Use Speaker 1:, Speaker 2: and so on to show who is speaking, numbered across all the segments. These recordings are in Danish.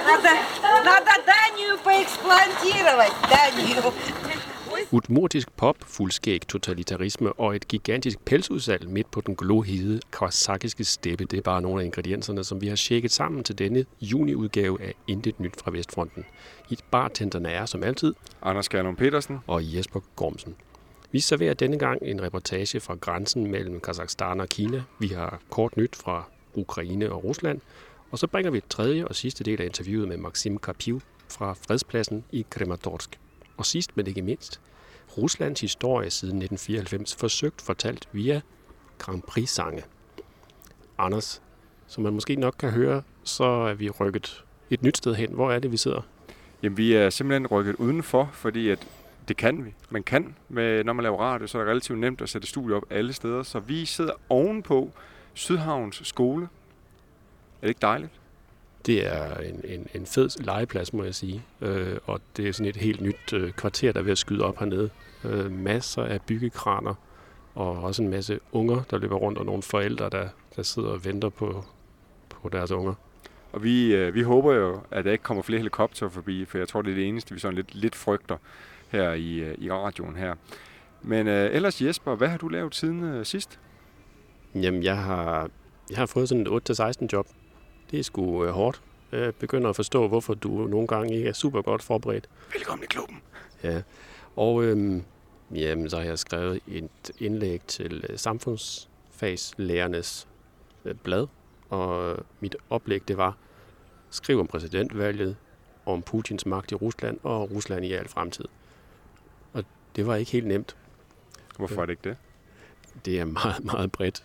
Speaker 1: Надо Данию поэксплуатировать, Данию.
Speaker 2: Udmurtisk pop, fuldskæg totalitarisme og et gigantisk pelsudsalg midt på den glohede kazakiske steppe. Det er bare nogle af ingredienserne, som vi har tjekket sammen til denne juniudgave af Intet Nyt fra Vestfronten. I bartenderne er som altid
Speaker 3: Anders Kjærlund Petersen
Speaker 2: og Jesper Gormsen. Vi serverer denne gang en reportage fra grænsen mellem Kazakhstan og Kina. Vi har kort nyt fra Ukraine og Rusland. Og så bringer vi et tredje og sidste del af interviewet med Maxim Karpiv fra Fredspladsen i Krematorsk. Og sidst, men ikke mindst, Ruslands historie siden 1994 forsøgt fortalt via Grand Prix-sange. Anders, som man måske nok kan høre, så er vi rykket et nyt sted hen. Hvor er det, vi sidder?
Speaker 3: Jamen, vi er simpelthen rykket udenfor, fordi at det kan vi. Man kan, når man laver radio, så er det relativt nemt at sætte studiet op alle steder. Så vi sidder ovenpå Sydhavns skole. Er det ikke dejligt?
Speaker 2: Det er en fed legeplads, må jeg sige. Og det er sådan et helt nyt kvarter, der er ved at skyde op hernede. Masser af byggekraner, og også en masse unger, der løber rundt, og nogle forældre, der sidder og venter på deres unger.
Speaker 3: Og vi håber jo, at der ikke kommer flere helikopter forbi, for jeg tror, det er det eneste, vi sådan lidt frygter her i radioen her. Men ellers Jesper, hvad har du lavet siden sidst?
Speaker 2: Jamen, jeg har fået sådan et 8-16 job. Det er sgu hårdt. Jeg begynder at forstå, hvorfor du nogle gange ikke er super godt forberedt.
Speaker 3: Velkommen i klubben.
Speaker 2: Ja, og så har jeg skrevet et indlæg til samfundsfagslærernes blad, og mit oplæg det var, skriv om præsidentvalget, om Putins magt i Rusland og Rusland i al fremtid. Og det var ikke helt nemt.
Speaker 3: Hvorfor er det ikke det?
Speaker 2: Det er meget, meget bredt,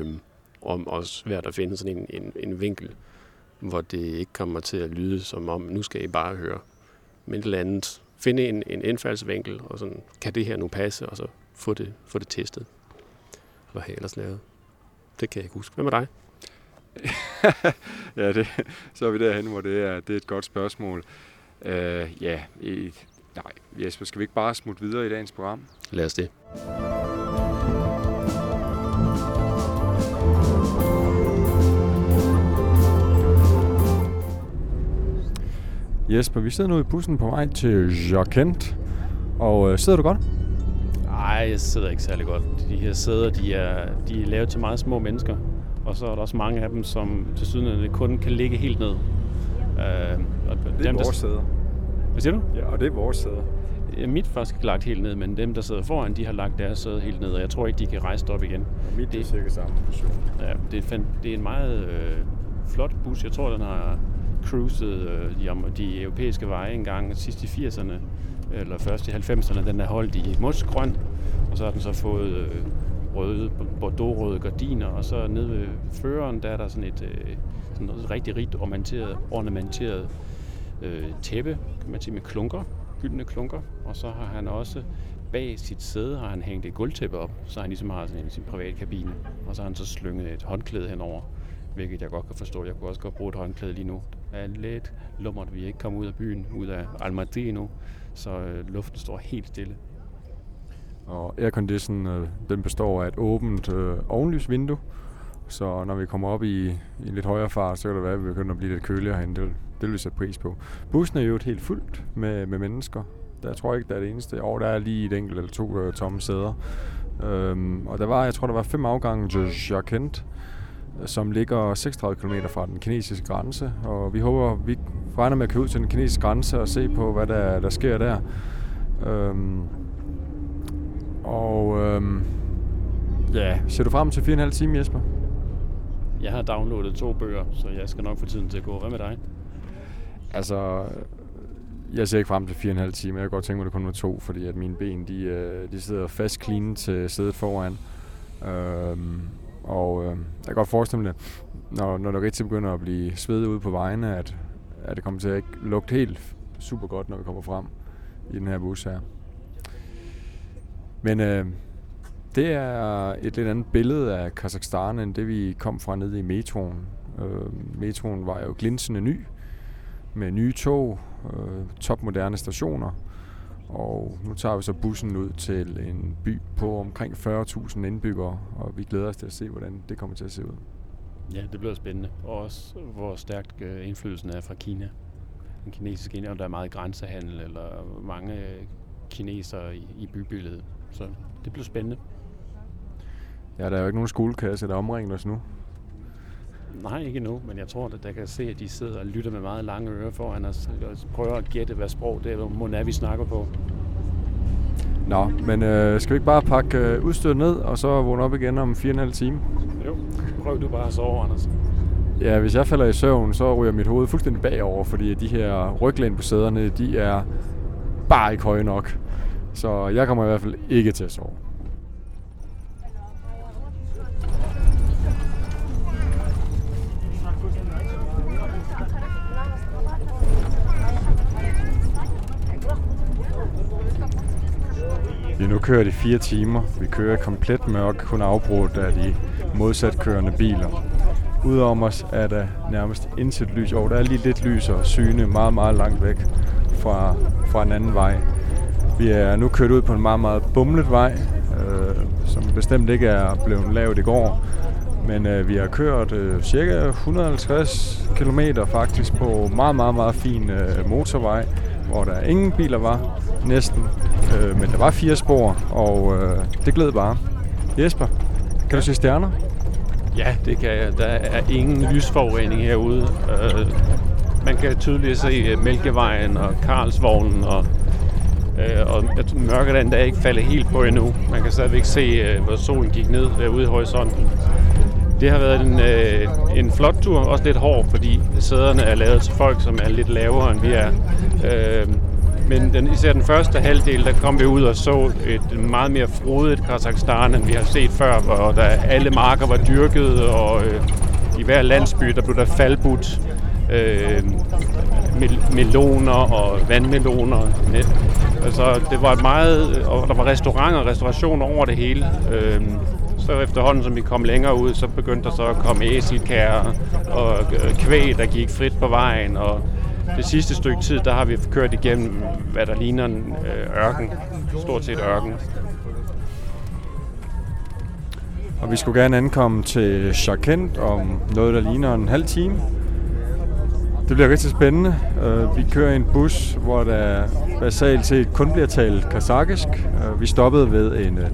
Speaker 2: og svært at finde sådan en vinkel, hvor det ikke kommer til at lyde som om, nu skal I bare høre. Men et eller andet, finde en indfaldsvinkel, og sådan, kan det her nu passe, og så få det testet. Hvad har jeg ellers lavet? Det kan jeg ikke huske. Hvad med dig?
Speaker 3: Ja, så er vi derhen, hvor det er et godt spørgsmål. Nej, Jesper, skal vi ikke bare smutte videre i dagens program?
Speaker 2: Lad os det.
Speaker 3: Jesper, vi sidder nu i bussen på vej til Jarkent, og sidder du godt?
Speaker 4: Nej, jeg sidder ikke særlig godt. De her sæder, de er lavet til meget små mennesker, og så er der også mange af dem, som til sydenlandet kun kan ligge helt ned.
Speaker 3: Det er vores sæder.
Speaker 4: Hvad siger du?
Speaker 3: Ja, og det er vores sæder.
Speaker 4: Mit faktisk er lagt helt ned, men dem, der sidder foran, de har lagt deres sæde helt ned, og jeg tror ikke, de kan rejse op igen.
Speaker 3: Og mit er cirka samme position.
Speaker 4: Ja, det er en meget flot bus. Jeg tror, den har cruiset de europæiske veje engang sidst i 80'erne, eller først i 90'erne. Den er holdt i mosgrøn, og så har den så fået bordeaux-røde gardiner, og så nede ved føreren, der er der sådan noget rigtig rigt ornamenteret tæppe, kan man sige, med klunker, gyldne klunker, og så har han også bag sit sæde har han hængt et gulvtæppe op, så han ligesom har sådan en sin private kabine, og så har han så slynget et håndklæde henover, hvilket jeg godt kan forstå. Jeg kunne også godt bruge et håndklæde lige nu. Det er lidt lummert, vi ikke kommer ud af byen, ud af Almaty endnu, så luften står helt stille.
Speaker 3: Og aircondition, den består af et åbent ovenlysvindue, så når vi kommer op i en lidt højere fart, så kan det være, at vi begynder at blive lidt køligere herinde. Det vil vi sætte pris på. Bussen er jo helt fyldt med mennesker. Jeg tror ikke, der er det eneste. Der er lige et enkelt eller to tomme sæder. Og jeg tror, der var 5 afgange til Jarkent, som ligger 36 km fra den kinesiske grænse. Og vi håber, vi regner med at køre ud til den kinesiske grænse og se på, hvad der sker der. Ser du frem til 4,5 timer, Jesper?
Speaker 4: Jeg har downloadet 2 bøger, så jeg skal nok få tiden til at gå. Hvad med dig?
Speaker 3: Altså, jeg ser ikke frem til 4,5 timer. Jeg kan godt tænke mig, at det kun var 2, fordi at mine ben, de sidder fast clean til sædet foran. Jeg kan godt forestille mig, når det rigtig begynder at blive svedet ude på vejene, at det kommer til at ikke lugte helt super godt, når vi kommer frem i den her bus her. Men det er et lidt andet billede af Kazakhstan, end det vi kom fra nede i metroen. Metroen var jo glinsende ny, med nye tog, topmoderne stationer. Og nu tager vi så bussen ud til en by på omkring 40.000 indbyggere, og vi glæder os til at se, hvordan det kommer til at se ud.
Speaker 4: Ja, det bliver spændende. Og også, hvor stærkt indflydelsen er fra Kina. den kinesiske indre, der er meget grænsehandel, eller mange kinesere i bybilledet. Så det bliver spændende.
Speaker 3: Ja, der er jo ikke nogen skolekasse, der omringer os nu.
Speaker 4: Nej, ikke endnu, men jeg tror, at der kan se, at de sidder og lytter med meget lange ører foran os og prøver at gætte, hvad sprog det er, vi snakker på.
Speaker 3: Nå, men skal vi ikke bare pakke udstyret ned, og så vågne op igen om 4,5 timer?
Speaker 4: Jo, prøv du bare at sove, Anders.
Speaker 3: Ja, hvis jeg falder i søvn, så ryger mit hoved fuldstændig bagover, fordi de her ryglæn på sæderne, de er bare ikke høje nok. Så jeg kommer i hvert fald ikke til at sove. Vi har nu kørt i 4 timer. Vi kører komplet mørk, kun afbrudt af de modsatkørende biler. Udover os er der nærmest intet lys. Der er lige lidt lys og syne meget, meget langt væk fra en anden vej. Vi er nu kørt ud på en meget, meget bumlet vej, som bestemt ikke er blevet lavet i går. Men vi har kørt cirka 150 km faktisk på meget, meget, meget fin motorvej, hvor der ingen biler var, næsten. Men der var 4 spor, og det gled bare. Jesper, kan du se stjerner?
Speaker 4: Ja, det kan jeg. Der er ingen lysforurening herude. Man kan tydeligt se Mælkevejen og Karlsvognen, og mørket er endda ikke faldet helt på endnu. Man kan stadigvæk se, hvor solen gik ned derude i horisonten. Det har været en flot tur, også lidt hård, fordi sæderne er lavet til folk, som er lidt lavere, end vi er. Men især den første halvdel, der kom vi ud og så et meget mere frodigt Kazakhstan, end vi har set før, hvor der alle marker var dyrket, og i hver landsby, der blev der faldbudt meloner og vandmeloner. Altså, det var og der var restauranter og restaurationer over det hele. Så efterhånden, som vi kom længere ud, så begyndte der så at komme æselkær og kvæg, der gik frit på vejen, og det sidste stykke tid, der har vi kørt igennem, hvad der ligner en ørken. Stort set ørken.
Speaker 3: Og vi skulle gerne ankomme til Sharkent om noget, der ligner en halv time. Det bliver rigtig spændende. Vi kører i en bus, hvor der basalt set kun bliver talt kazakisk. Vi stoppede ved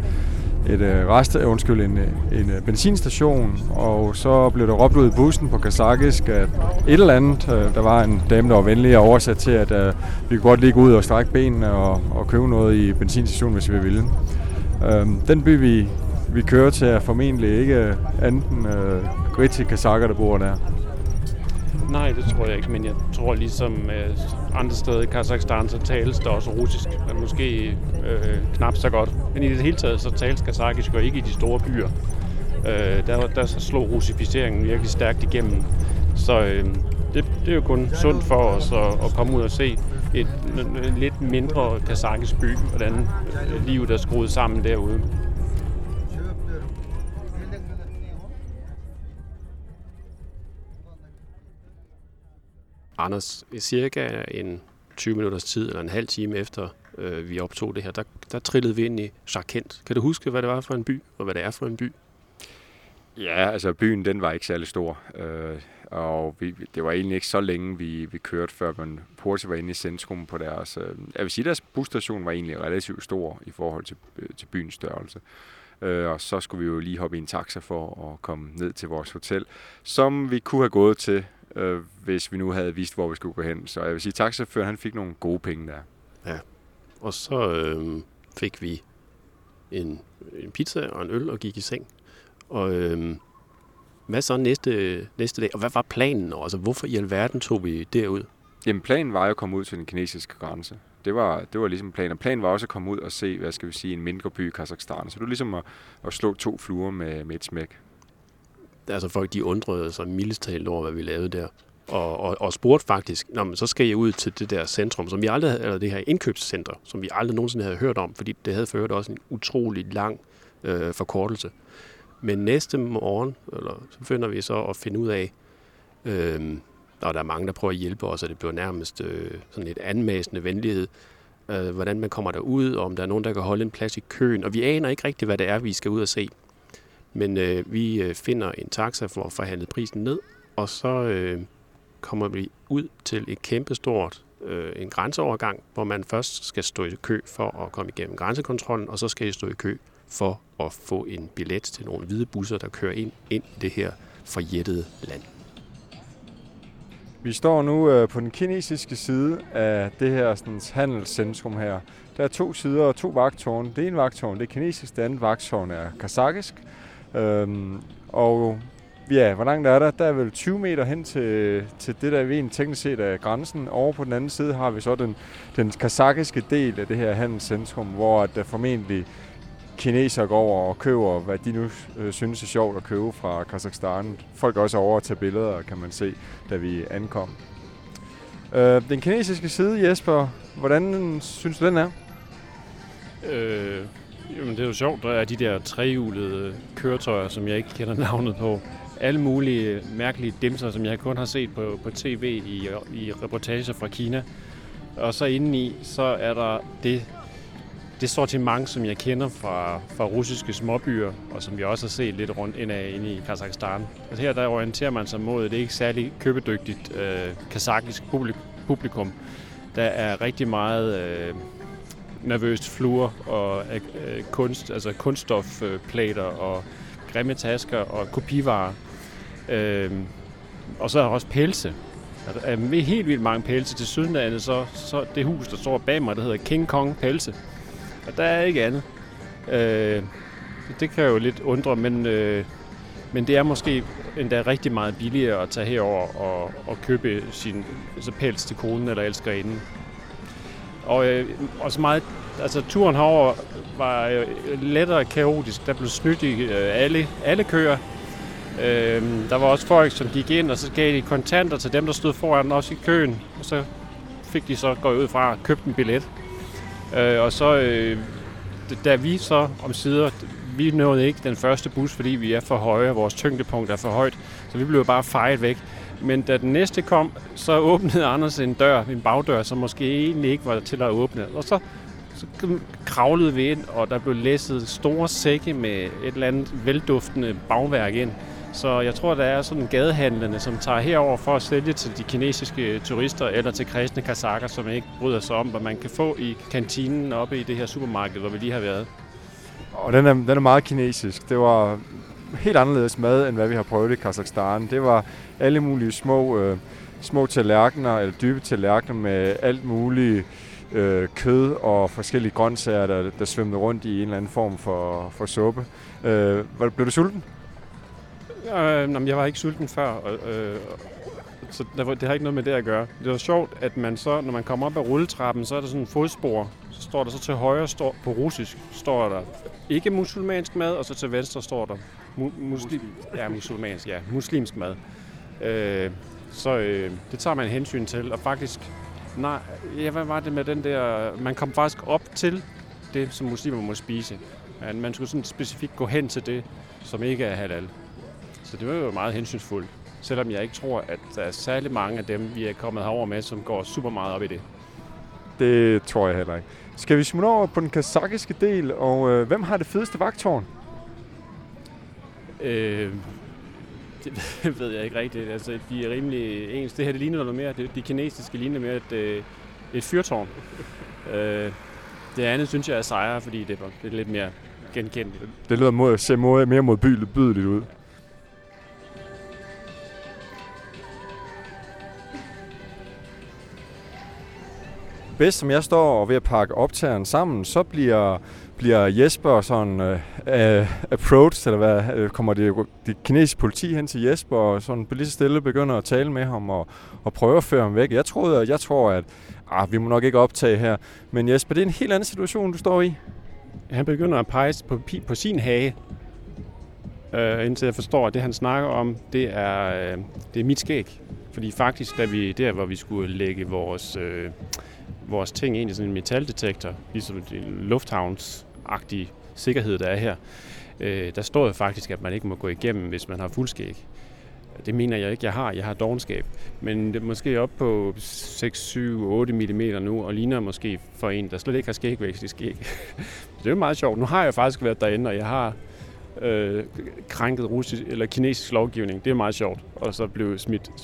Speaker 3: en benzinstation, og så blev der råbt ud i bussen på kazakisk, at et eller andet, der var en dame, der var venlig og oversat til, at vi kunne godt lige gå ud og strække benene og købe noget i benzinstationen, hvis vi ville. Den by, vi kører til, er formentlig ikke enten rigtig kazakker, der bor der.
Speaker 4: Nej, det tror jeg ikke, men jeg tror ligesom andre steder i Kazakhstan, så tales der også russisk, men måske knap så godt. Men i det hele taget, så tales kazakisk og ikke i de store byer. Der slog russificeringen virkelig stærkt igennem. Så det er jo kun sundt for os at komme ud og se en lidt mindre kazakisk by, hvordan livet er skruet sammen derude.
Speaker 2: Anders, cirka en 20 minutters tid, eller en halv time efter vi optog det her, der trillede vi ind i Sharkent. Kan du huske, hvad det var for en by, og hvad det er for en by?
Speaker 3: Ja, altså byen, den var ikke særlig stor, og det var egentlig ikke så længe, vi kørte, før man hurtigt var inde i centrum på deres... Jeg vil sige, deres busstation var egentlig relativt stor i forhold til byens størrelse. Og så skulle vi jo lige hoppe i en taxa for at komme ned til vores hotel, som vi kunne have gået til, hvis vi nu havde vist, hvor vi skulle gå hen. Så jeg vil sige, at taxachaufføren, han fik nogle gode penge der.
Speaker 2: Ja, og så fik vi en pizza og en øl og gik i seng. Og hvad så næste dag? Og hvad var planen? Altså, hvorfor i alverden tog vi derud?
Speaker 3: Jamen, planen var jo at komme ud til den kinesiske grænse. Det var ligesom planen. Og planen var også at komme ud og se, hvad skal vi sige, en mindre by i Kazakhstan. Så det var ligesom at slå 2 fluer med et smæk.
Speaker 2: Altså folk, de undrede sig mildest talt over, hvad vi lavede der. Og spurgte faktisk, men så skal jeg ud til det der centrum, som vi aldrig havde, eller det her indkøbscenter, som vi aldrig nogensinde havde hørt om, fordi det havde ført også en utrolig lang forkortelse. Men næste morgen, så finder vi så at finde ud af, og der er mange, der prøver at hjælpe os, og det bliver nærmest sådan et anmæsende venlighed, hvordan man kommer derud, og om der er nogen, der kan holde en plads i køen. Og vi aner ikke rigtigt, hvad det er, vi skal ud og se. Men vi finder en taxa for at forhandle prisen ned, og så kommer vi ud til et kæmpestort en grænseovergang, hvor man først skal stå i kø for at komme igennem grænsekontrollen, og så skal I stå i kø for at få en billet til nogle hvide busser, der kører ind i det her forjættede land.
Speaker 3: Vi står nu på den kinesiske side af det her sådan, handelscentrum her. Der er 2 sider og 2 vagttårne. Det ene vagttårn det er kinesisk, det andet vagttårn er kazakisk. Og ja, hvor langt er der? Der er vel 20 meter hen til det, der vi teknisk set er grænsen. Over på den anden side har vi så den kazakiske del af det her handelscentrum, hvor der formentlig kinesere går over og køber, hvad de nu synes er sjovt at købe fra Kazakhstan. Folk er også over at tage billeder, kan man se, da vi ankom. Den kinesiske side, Jesper, hvordan synes du, den er?
Speaker 4: Jamen, det er jo sjovt, der er de der trehjulede køretøjer, som jeg ikke kender navnet på. Alle mulige mærkelige dimser, som jeg kun har set på tv i reportager fra Kina. Og så indeni, så er der det sortiment, som jeg kender fra russiske småbyer, og som vi også har set lidt rundt inde i Kazakhstan. Altså her der orienterer man sig mod, det er ikke særlig købedygtigt kazakisk publikum. Der er rigtig meget nervøst fluor og kunststofplater og grimme tasker og kopivarer. Og så er der også pelse. Der er helt vildt mange pelse. Til sydenlandet så det hus, der står bag mig, der hedder King Kong Pelse. Og der er ikke andet. Det kan jo lidt undre, men det er måske endda rigtig meget billigere at tage herover og købe sin pels til konen eller elskerinden. Og også meget, altså turen herover var lettere kaotisk. Der blev snydt i alle køer. Der var også folk, som gik ind, og så gav de kontanter til dem, der stod foran også i køen. Og så fik de så gået ud fra og købt en billet. Og så, da vi så omsider, vi nåede ikke den første bus, fordi vi er for høje, og vores tyngdepunkt er for højt, så vi blev bare fejet væk. Men da den næste kom, så åbnede Anders en bagdør, som måske egentlig ikke var til at åbne. Og så kravlede vi ind, og der blev læsset store sække med et eller andet velduftende bagværk ind. Så jeg tror, der er sådan gadehandlerne, som tager herover for at sælge til de kinesiske turister eller til kredsende kazakker, som ikke bryder sig om, hvad man kan få i kantinen oppe i det her supermarked, hvor vi lige har været.
Speaker 3: Og den er meget kinesisk. Det var helt anderledes mad, end hvad vi har prøvet i Kazakhstan. Det var alle mulige små tallerkener, eller dybe tallerkener med alt muligt kød og forskellige grøntsager, der svømmede rundt i en eller anden form for suppe. Blev du sulten?
Speaker 4: Jeg var ikke sulten før, så det har ikke noget med det at gøre. Det var sjovt, at man så, når man kommer op ad rulletrappen, så er der sådan en fodspor. Så står der så til højre, på russisk, står der ikke musulmansk mad, og så til venstre står der muslimsk mad. Det tager man hensyn til, og faktisk, hvad var det med den der, man kom faktisk op til det, som muslimer må spise. Man skulle sådan specifikt gå hen til det, som ikke er halal. Så det var jo meget hensynsfuldt, selvom jeg ikke tror, at der er særlig mange af dem, vi er kommet herover med, som går super meget op i det.
Speaker 3: Det tror jeg heller ikke. Skal vi smutte over på den kazakiske del, og hvem har det fedeste vagttårn?
Speaker 4: Det ved jeg ikke rigtigt. Altså, de er rimelig ens. Det her det ligner noget mere. De kinesiske ligner mere et fyrtårn. Det andet synes jeg er sejre, fordi det er lidt mere genkendeligt.
Speaker 3: Det ser mere modbydeligt ud. Bedst som jeg står og ved at pakke optageren sammen, så bliver Jesper sådan approached, eller hvad, kommer det kinesiske politi hen til Jesper, og sådan lige så stille begynder at tale med ham og prøve at føre ham væk. Jeg tror, at vi må nok ikke optage her. Men Jesper, det er en helt anden situation, du står i.
Speaker 4: Han begynder at pege på sin hage, indtil jeg forstår, at det han snakker om, det er mit skæg. Fordi faktisk, der hvor vi skulle lægge vores ting ind i sådan en metaldetektor, ligesom en lufthavnsagtig sikkerhed, der er her, der står jo faktisk, at man ikke må gå igennem, hvis man har fuldskæg. Det mener jeg ikke, jeg har. Jeg har dovenskab. Men det er måske op på 6, 7, 8 mm nu, og ligner måske for en, der slet ikke har skægvækst i skæg. Det er jo meget sjovt. Nu har jeg faktisk været derinde, og jeg har krænket russisk eller kinesisk lovgivning. Det er meget sjovt. Og så blev smidt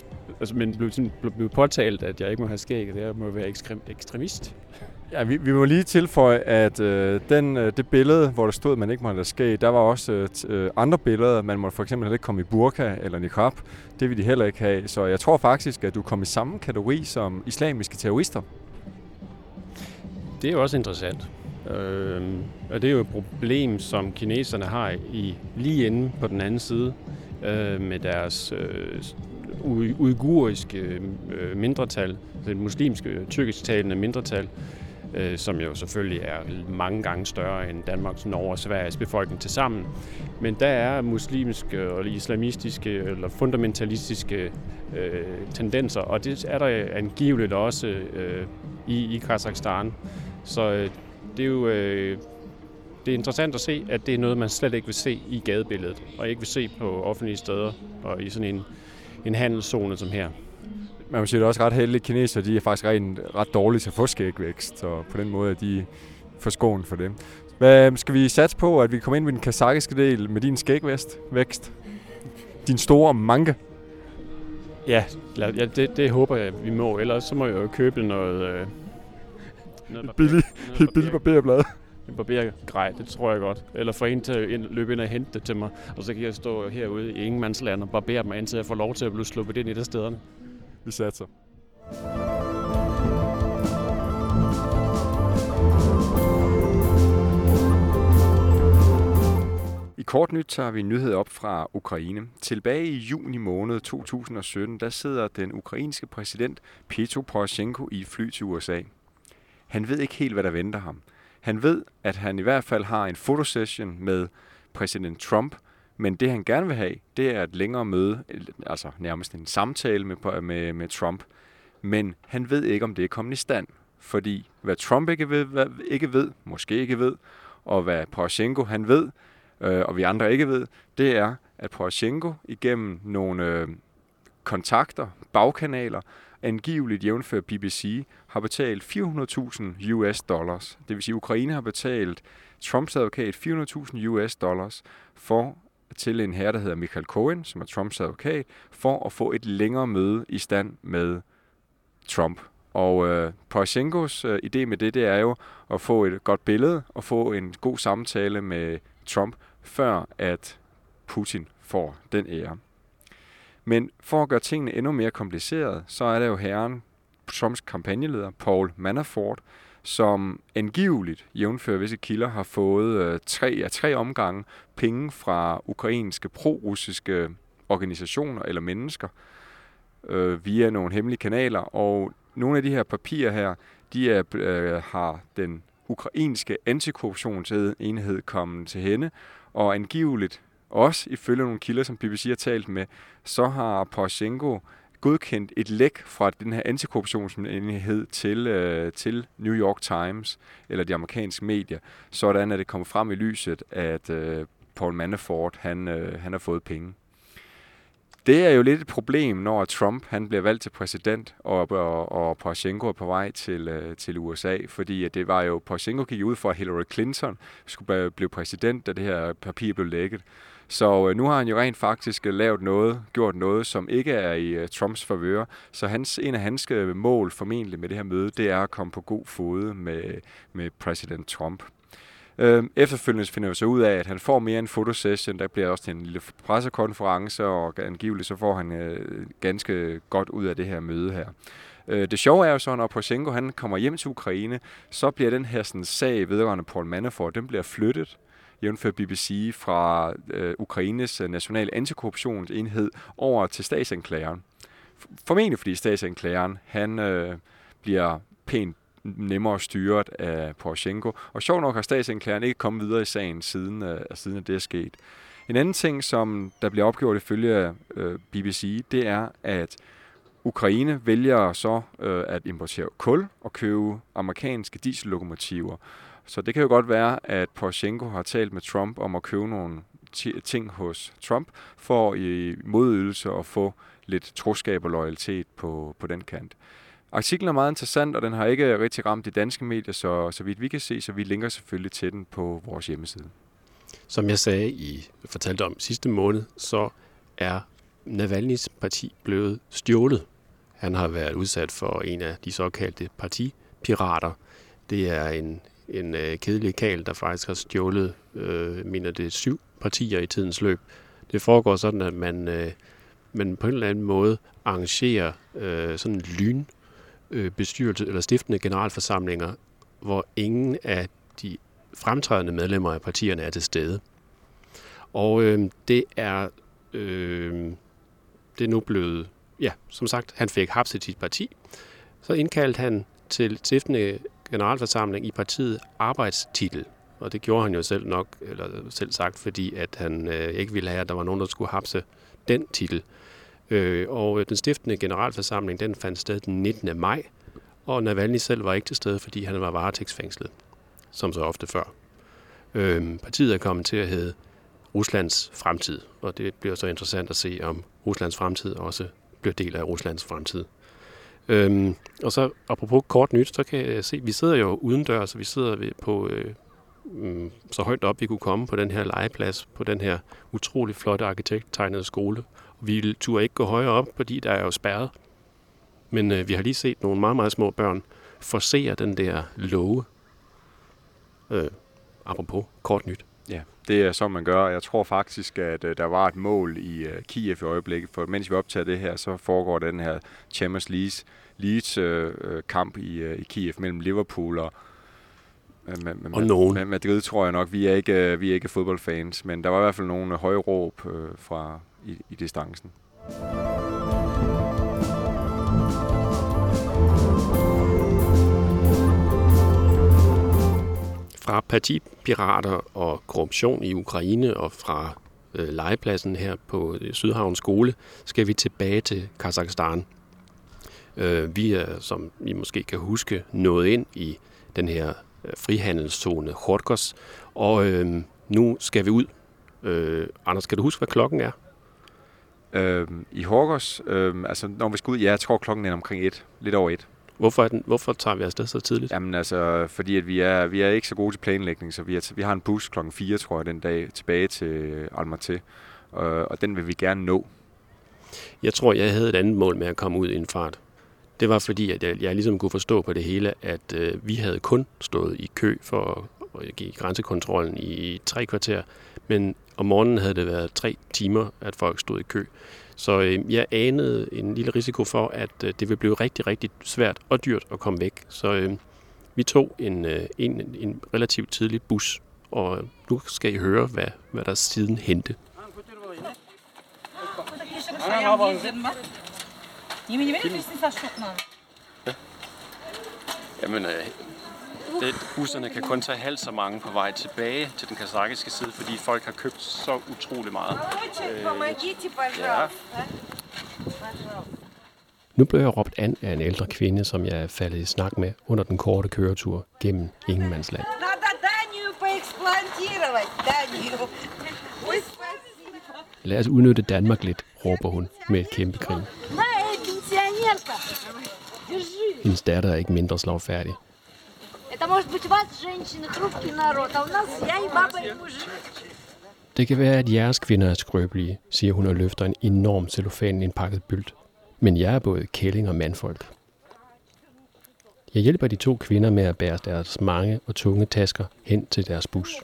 Speaker 4: Altså, men blev påtalt, at jeg ikke må have skæg, og det må være ekstremist.
Speaker 3: Ja, vi må lige tilføje, at det billede, hvor der stod, at man ikke måtte have skæg, der var også andre billeder. Man måtte for eksempel heller ikke komme i burka eller niqab. Det vil de heller ikke have. Så jeg tror faktisk, at du kom i samme kategori som islamiske terrorister.
Speaker 4: Det er jo også interessant. Og det er jo et problem, som kineserne har lige inde på den anden side med deres uiguriske mindretal, det muslimske, tyrkisktalende mindretal, som jo selvfølgelig er mange gange større end Danmarks, Norge og Sveriges befolkning til sammen. Men der er muslimske og islamistiske eller fundamentalistiske tendenser, og det er der angiveligt også i Kazakhstan. Så det er jo det er interessant at se, at det er noget, man slet ikke vil se i gadebilledet, og ikke vil se på offentlige steder og i sådan en handelszone som her.
Speaker 3: Man må sige, det er også ret heldige. Kinesere, de er faktisk ret dårlige til at få skægvækst, og på den måde er de forskånet for det. Hvad skal vi satse på, at vi kommer ind med den kazakiske del med din skægvækst? Din store manke?
Speaker 4: Ja, det håber jeg, vi må. Ellers så må jeg jo købe noget
Speaker 3: billig barberblad.
Speaker 4: En barbergrej, det tror jeg godt. Eller få en til at løbe ind og hente det til mig. Og så kan jeg stå herude i ingenmandsland og barbere mig, indtil jeg får lov til at blive sluppet ind i de stederne.
Speaker 3: Vi satser. I kort nyt tager vi en nyhed op fra Ukraine. Tilbage i juni måned 2017, der sidder den ukrainske præsident Petro Poroshenko i et fly til USA. Han ved ikke helt, hvad der venter ham. Han ved, at han i hvert fald har en fotosession med præsident Trump, men det han gerne vil have, det er et længere møde, altså nærmest en samtale med Trump. Men han ved ikke, om det er kommet i stand, fordi hvad Trump ikke ved, og hvad Poroshenko han ved, og vi andre ikke ved, det er, at Poroshenko igennem nogle kontakter, bagkanaler, angiveligt jævnfør BBC, har betalt $400,000. Det vil sige, at Ukraine har betalt Trumps advokat $400,000 til en herre, der hedder Michael Cohen, som er Trumps advokat, for at få et længere møde i stand med Trump. Og Poroshenkos idé med det er jo at få et godt billede og få en god samtale med Trump, før at Putin får den ære. Men for at gøre tingene endnu mere komplicerede, så er der jo herren, Trumps kampagneleder, Paul Manafort, som angiveligt, jævnfør visse kilder, har fået tre omgange penge fra ukrainske pro-russiske organisationer eller mennesker via nogle hemmelige kanaler. Og nogle af de her papirer her, de har den ukrainske antikorruptionsenhed kommet til hende, og angiveligt også ifølge nogle kilder, som BBC har talt med, så har Poroshenko godkendt et læk fra den her antikorruptionsenhed til New York Times eller de amerikanske medier, sådan at det kommer frem i lyset, at Paul Manafort han har fået penge. Det er jo lidt et problem, når Trump han bliver valgt til præsident, og Poroshenko er på vej til USA, fordi det var jo, Poroshenko gik ud for, at Hillary Clinton skulle blive præsident, da det her papir blev lækket. Så nu har han jo rent faktisk gjort noget, som ikke er i Trumps favør. Så en af hans mål formentlig med det her møde, det er at komme på god fode med præsident Trump. Efterfølgende finder vi så ud af, at han får mere en fotosession. Der bliver også en lille pressekonference, og angiveligt så får han ganske godt ud af det her møde her. Det sjove er jo så, når Poroshenko han kommer hjem til Ukraine, så bliver den her sådan, sag vedrørende Paul Manafort, den bliver flyttet, jævnfør BBC, fra Ukraines nationale antikorruptionsenhed over til statsanklageren. Formentlig fordi statsanklageren, han bliver pænt nemmere styret af Poroshenko. Og sjovt nok har statsanklageren ikke kommet videre i sagen, siden at det er sket. En anden ting, som der bliver opgjort ifølge BBC, det er, at Ukraine vælger så at importere kul og købe amerikanske diesellokomotiver. Så det kan jo godt være, at Poroshenko har talt med Trump om at købe nogle ting hos Trump for i modydelse at få lidt troskab og loyalitet på den kant. Artiklen er meget interessant, og den har ikke rigtig ramt de danske medier, så vidt vi kan se, så vi linker selvfølgelig til den på vores hjemmeside.
Speaker 2: Som jeg fortalte om sidste måned, så er Navalny's parti blevet stjålet Han har været udsat for en af de såkaldte partipirater. Det er en kedelig karl, der faktisk har stjålet, mener det 7 partier i tidens løb. Det foregår sådan, at man på en eller anden måde arrangerer sådan en bestyrelse eller stiftende generalforsamlinger, hvor ingen af de fremtrædende medlemmer af partierne er til stede. Og det er nu blevet, som sagt, han fik hapset sit parti. Så indkaldte han til stiftende generalforsamling i partiet arbejdstitel. Og det gjorde han jo selv sagt, fordi at han ikke ville have, at der var nogen, der skulle hapse den titel. Og den stiftende generalforsamling, den fandt sted den 19. maj, og Navalny selv var ikke til stede, fordi han var varetægtsfængslet, som så ofte før. Partiet er kommet til at hedde Ruslands fremtid, og det bliver så interessant at se, om Ruslands fremtid også bliver del af Ruslands fremtid. Og så apropos kort nyt, så kan jeg se, vi sidder jo udendørs, så vi sidder på så højt op, vi kunne komme på den her legeplads, på den her utrolig flotte arkitekttegnede skole. Og vi turde ikke gå højere op, fordi der er jo spærret. Men vi har lige set nogle meget, meget små børn forsere den der låge. Apropos kort nyt.
Speaker 3: Ja, det er som man gør. Jeg tror faktisk, at der var et mål i Kiev i øjeblikket, for mens vi optager det her, så foregår den her Champions League kamp i Kiev mellem Liverpool og
Speaker 2: nogen.
Speaker 3: Madrid, tror jeg nok. Vi er ikke fodboldfans, men der var i hvert fald nogle høje råb fra i distancen.
Speaker 2: Fra partipirater og korruption i Ukraine og fra legepladsen her på Sydhavn Skole skal vi tilbage til Kazakhstan. Vi er, som I måske kan huske, nået ind i den her frihandelszone Khodgos, og nu skal vi ud. Anders, kan du huske, hvad klokken er?
Speaker 3: I Khodgos, altså når vi skal ud, jeg tror klokken er omkring 1, lidt over 1.
Speaker 2: Hvorfor tager vi afsted så tidligt?
Speaker 3: Jamen altså, fordi at vi er ikke så gode til planlægning, så vi har en bus klokken 4, tror jeg, den dag tilbage til Almaty, og den vil vi gerne nå. Jeg tror, jeg havde et andet mål med at komme ud i en fart. Det var fordi, at jeg ligesom kunne forstå på det hele, at vi havde kun stået i kø for at give grænsekontrollen i 3 kvarter, men om morgenen havde det været 3 timer, at folk stod i kø. Så jeg anede en lille risiko for, at det ville blive rigtig, rigtig svært og dyrt at komme væk. Så vi tog en relativt tidlig bus, og nu skal I høre, hvad der siden hente. Jamen, busserne kan kun tage halvt så mange på vej tilbage til den kazakiske side, fordi folk har købt så utrolig meget. Ja. Nu blev jeg råbt an af en ældre kvinde, som jeg faldet i snak med under den korte køretur gennem ingenmandsland. Lad os udnytte Danmark lidt, råber hun med et kæmpe grin. Hendes datter er ikke mindre slagfærdig. Det kan være, at jeres kvinder er skrøbelige, siger hun og løfter en enorm cellofan indpakket bylt. Men jeg er både kælling og mandfolk. Jeg hjælper de 2 kvinder med at bære deres mange og tunge tasker hen til deres bus.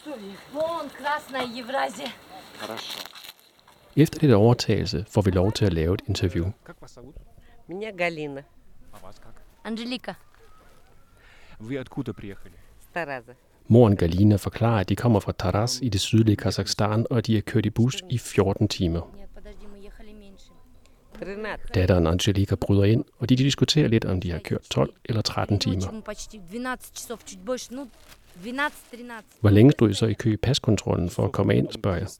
Speaker 3: Efter lidt overtagelse får vi lov til at lave et interview.
Speaker 1: Меня Галина.
Speaker 5: Анжелика.
Speaker 6: Вы откуда приехали?
Speaker 1: Тараза.
Speaker 2: Moren Galina forklarer, at de kommer fra Taraz i det sydlige Kazakhstan, og de har kørt i bus i 14 timer. Datteren Angelika bryder ind, og de diskuterer lidt, om de har kørt 12 eller 13 timer. Hvor længe stod I så i kø i paskontrollen for at komme ind, spørger jeg.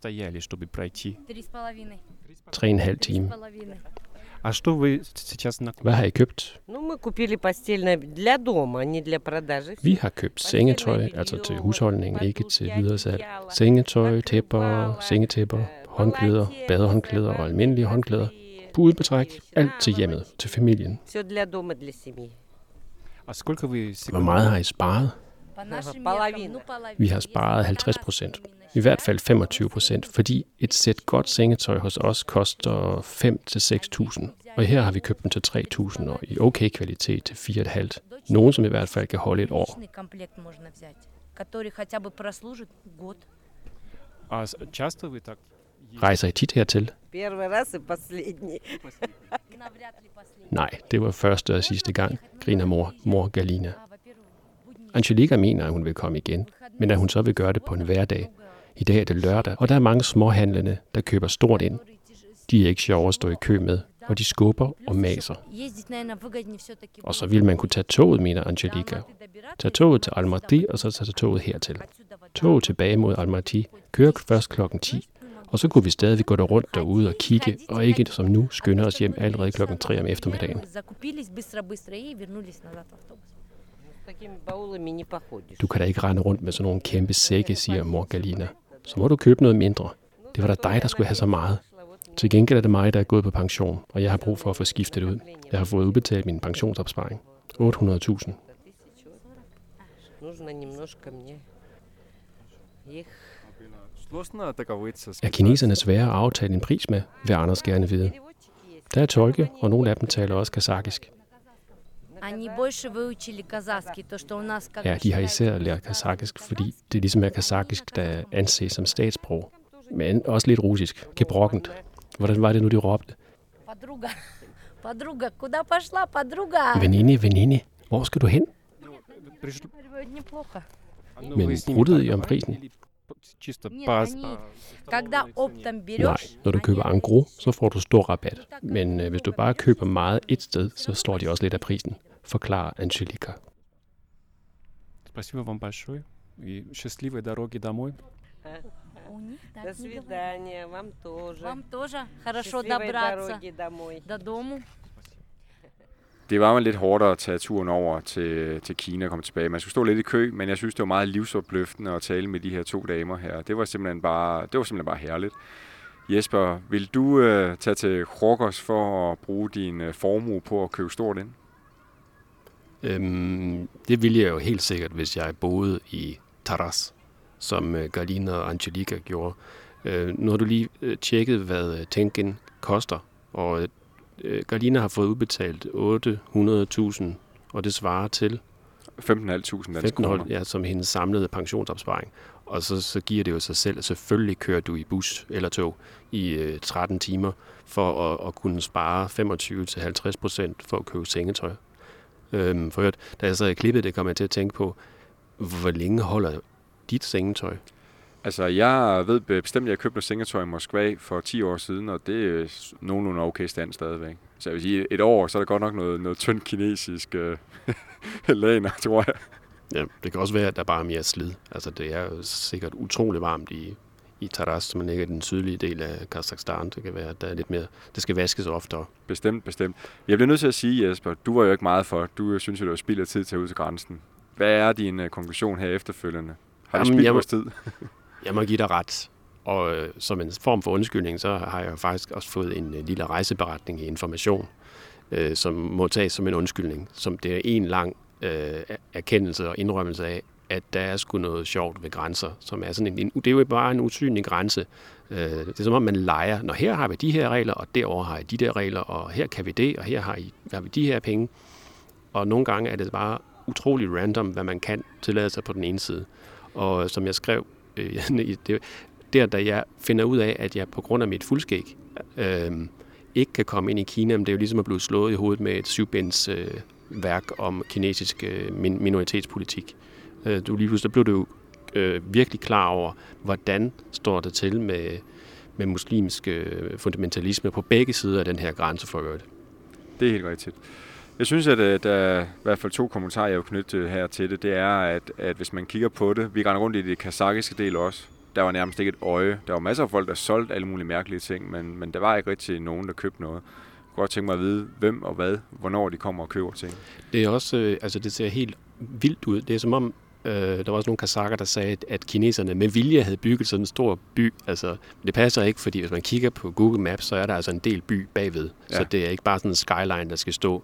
Speaker 2: 3,5 timer.
Speaker 6: А что вы сейчас на...
Speaker 2: Hvad har I købt?
Speaker 1: Мы купили постельное для дома, не для продажи.
Speaker 2: Vi har købt sengetøj, altså til husholdning, ikke til videresalg. Sengetøj, sengetæpper, håndklæder, badehåndklæder og almindelige håndklæder. Pudebetræk, alt til hjemmet, til familien.
Speaker 1: Все для дома, для семьи.
Speaker 6: А сколько вы...
Speaker 2: Hvor meget har I sparet? Vi har sparet 50%. I hvert fald 25%, fordi et sæt godt sengetøj hos os koster 5.000 til 6.000. Og her har vi købt dem til 3.000 og i okay kvalitet til 4,5. Nogen, som i hvert fald kan holde et år.
Speaker 6: А часто вы так?
Speaker 2: Rejser I tit hertil?
Speaker 1: Первый раз и последний.
Speaker 2: Nej, det var første og sidste gang, griner mor Galina. Angelica mener, at hun vil komme igen, men at hun så vil gøre det på en hverdag. I dag er det lørdag, og der er mange småhandlende, der køber stort ind. De er ikke sjove at stå i kø med, og de skubber og maser. Og så vil man kunne tage toget, mener Angelica. Tag toget til Almaty, og så tage toget hertil. Toget tilbage mod Almaty kører først klokken 10, og så kunne vi stadig gå der rundt derude og kigge, og ikke som nu skynde os hjem allerede klokken 3 om eftermiddagen. Du kan da ikke rende rundt med sådan nogle kæmpe sække, siger mor Galina. Så må du købe noget mindre. Det var da dig, der skulle have så meget. Til gengæld er det mig, der er gået på pension, og jeg har brug for at få skiftet ud. Jeg har fået udbetalt min pensionsopsparing. 800.000. Er kineserne svære at aftale en pris med, vil Anders gerne vide. Der er tolke, og nogle af dem taler også kazakisk. Ja, de har især lært kazakisk, fordi det ligesom er kazakisk, der anses som statssprog. Men også lidt russisk. Gebrokkent. Hvordan var det nu, de råbte? Veninde, hvor skal du hen? Men bruttede I om prisen? Nej, når du køber en gros, så får du stor rabat. Men hvis du bare køber meget et sted, så slår de også lidt af prisen, forklarer Angelica.
Speaker 6: Спасибо вам большое и счастливой дороги домой.
Speaker 1: До свидания, вам тоже.
Speaker 5: Вам тоже хорошо
Speaker 1: Счастливой
Speaker 5: добраться
Speaker 1: дороги домой.
Speaker 5: до дому.
Speaker 3: Det var lidt hårdere at tage turen over til Kina og komme tilbage. Man skulle stå lidt i kø, men jeg synes, det var meget livsopløftende at tale med de her 2 damer her. Det var simpelthen bare herligt. Jesper, vil du tage til Rogers for at bruge din formue på at købe stort ind?
Speaker 2: Det ville jeg jo helt sikkert, hvis jeg boede i Taraz, som Galina og Angelica gjorde. Nu har du lige tjekket, hvad Tengen koster, og Galina har fået udbetalt 800.000, og det svarer til
Speaker 3: 15.500 danske kroner.
Speaker 2: Ja, som hendes samlede pensionsopsparing. Og så giver det jo sig selv, at selvfølgelig kører du i bus eller tog i 13 timer for at kunne spare 25-50% for at købe sengetøj. For da jeg så klippede det, kom jeg til at tænke på, hvor længe holder dit sengetøj?
Speaker 3: Altså, jeg ved bestemt, at jeg købte noget sengetøj i Moskva for 10 år siden, og det er nogenlunde okay stand stadigvæk. Så jeg vil sige, et år, så er der godt nok noget tyndt kinesisk laner, tror jeg.
Speaker 2: Ja, det kan også være, at der bare er mere slid. Altså, det er jo sikkert utrolig varmt i Taraz, som ligger i den sydlige del af Kazakhstan. Det kan være, at der er lidt mere, det skal vaskes oftere.
Speaker 3: Bestemt. Jeg bliver nødt til at sige, Jesper, du var jo ikke meget for. Du synes jo, det var spild af tid til at ud til grænsen. Hvad er din konklusion her efterfølgende? Har du spildt vores tid?
Speaker 2: Jeg må give dig ret. Og som en form for undskyldning, så har jeg faktisk også fået en lille rejseberetning i Information, som må tages som en undskyldning. Som det er en lang erkendelse og indrømmelse af, at der er sgu noget sjovt ved grænser, som er sådan det er jo bare en usynlig grænse. Det er som om, man leger, når her har vi de her regler, og derovre har I de der regler, og her kan vi det, og her har vi de her penge. Og nogle gange er det bare utrolig random, hvad man kan tillade sig på den ene side. Og som jeg skrev, da jeg finder ud af, at jeg på grund af mit fuldskæg ikke kan komme ind i Kina, men det er jo ligesom at blive slået i hovedet med et 7-binds værk om kinesisk minoritetspolitik. Lige pludselig blev du virkelig klar over, hvordan står det til med muslimsk fundamentalisme på begge sider af den her grænse for øvrigt.
Speaker 3: Det er helt rigtigt. Jeg synes, at der er i hvert fald 2 kommentarer, jeg vil knytte her til det. Det er, at hvis man kigger på det, vi render rundt i det kazakiske del også. Der var nærmest ikke et øje. Der var masser af folk, der solgte alle mulige mærkelige ting, men der var ikke rigtig nogen, der købte noget. Jeg kunne godt tænke mig at vide, hvem og hvad, hvornår de kommer og køber ting. Det er
Speaker 2: også, det ser helt vildt ud. Det er som om, der var også nogle kazakker, der sagde, at kineserne med vilje havde bygget sådan en stor by. Altså, det passer ikke, fordi hvis man kigger på Google Maps, så er der altså en del by bagved. Ja. Så det er ikke bare sådan en skyline, der skal stå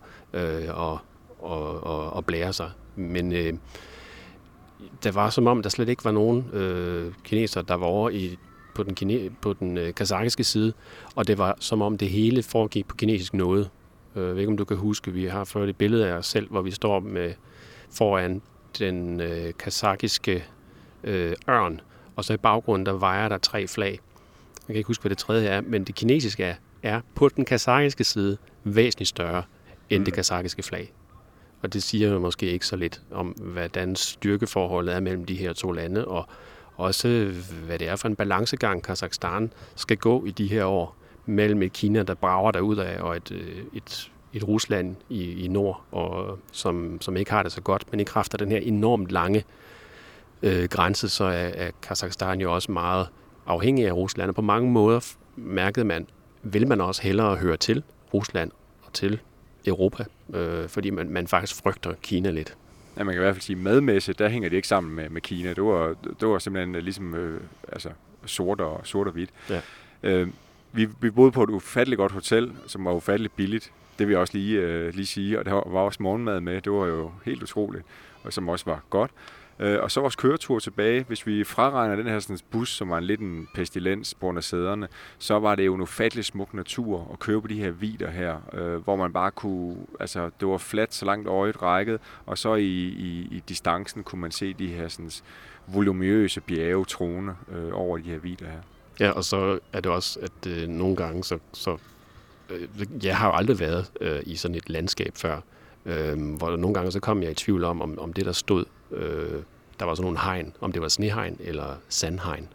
Speaker 2: og blære sig. Men der var som om, der slet ikke var nogen kinesere, der var over på den kazakiske side, og det var som om det hele foregik på kinesisk nåde. Jeg ved ikke, om du kan huske, vi har ført et billede af os selv, hvor vi står foran den kazakiske ørn, og så i baggrunden, der vejer der 3 flag. Jeg kan ikke huske, hvad det tredje er, men det kinesiske er på den kazakiske side væsentligt større end det kazakiske flag. Og det siger jo måske ikke så lidt om, hvordan styrkeforholdet er mellem de her 2 lande, og også hvad det er for en balancegang, Kazakhstan skal gå i de her år mellem et Kina, der brager derudad, og et Rusland i nord, og som ikke har det så godt, men i kraft af den her enormt lange grænse, så er Kazakhstan jo også meget afhængig af Rusland, og på mange måder vil man også hellere høre til Rusland og til Europa, fordi man faktisk frygter Kina lidt.
Speaker 3: Ja, man kan i hvert fald sige, madmæssigt, der hænger de ikke sammen med Kina. Det var simpelthen ligesom sort og hvidt. Ja. Vi boede på et ufatteligt godt hotel, som var ufatteligt billigt. Det vil jeg også lige sige, og der var også morgenmad med. Det var jo helt utroligt, og som også var godt. Og så vores køretur tilbage, hvis vi fraregner den her sådan, bus, som var lidt en pestilens på grund af sæderne, så var det jo en ufattelig smuk natur at køre på de her vidder her, hvor man bare kunne, altså det var fladt så langt øjet rækket, og så i distancen kunne man se de her sådan, voluminøse bjerge trone over de her vidder her.
Speaker 2: Ja, og så er det også, at nogle gange, så jeg har jo aldrig været i sådan et landskab før, hvor nogle gange så kom jeg i tvivl om det, der stod. Der var sådan nogle hegn, om det var snehegn eller sandhegn.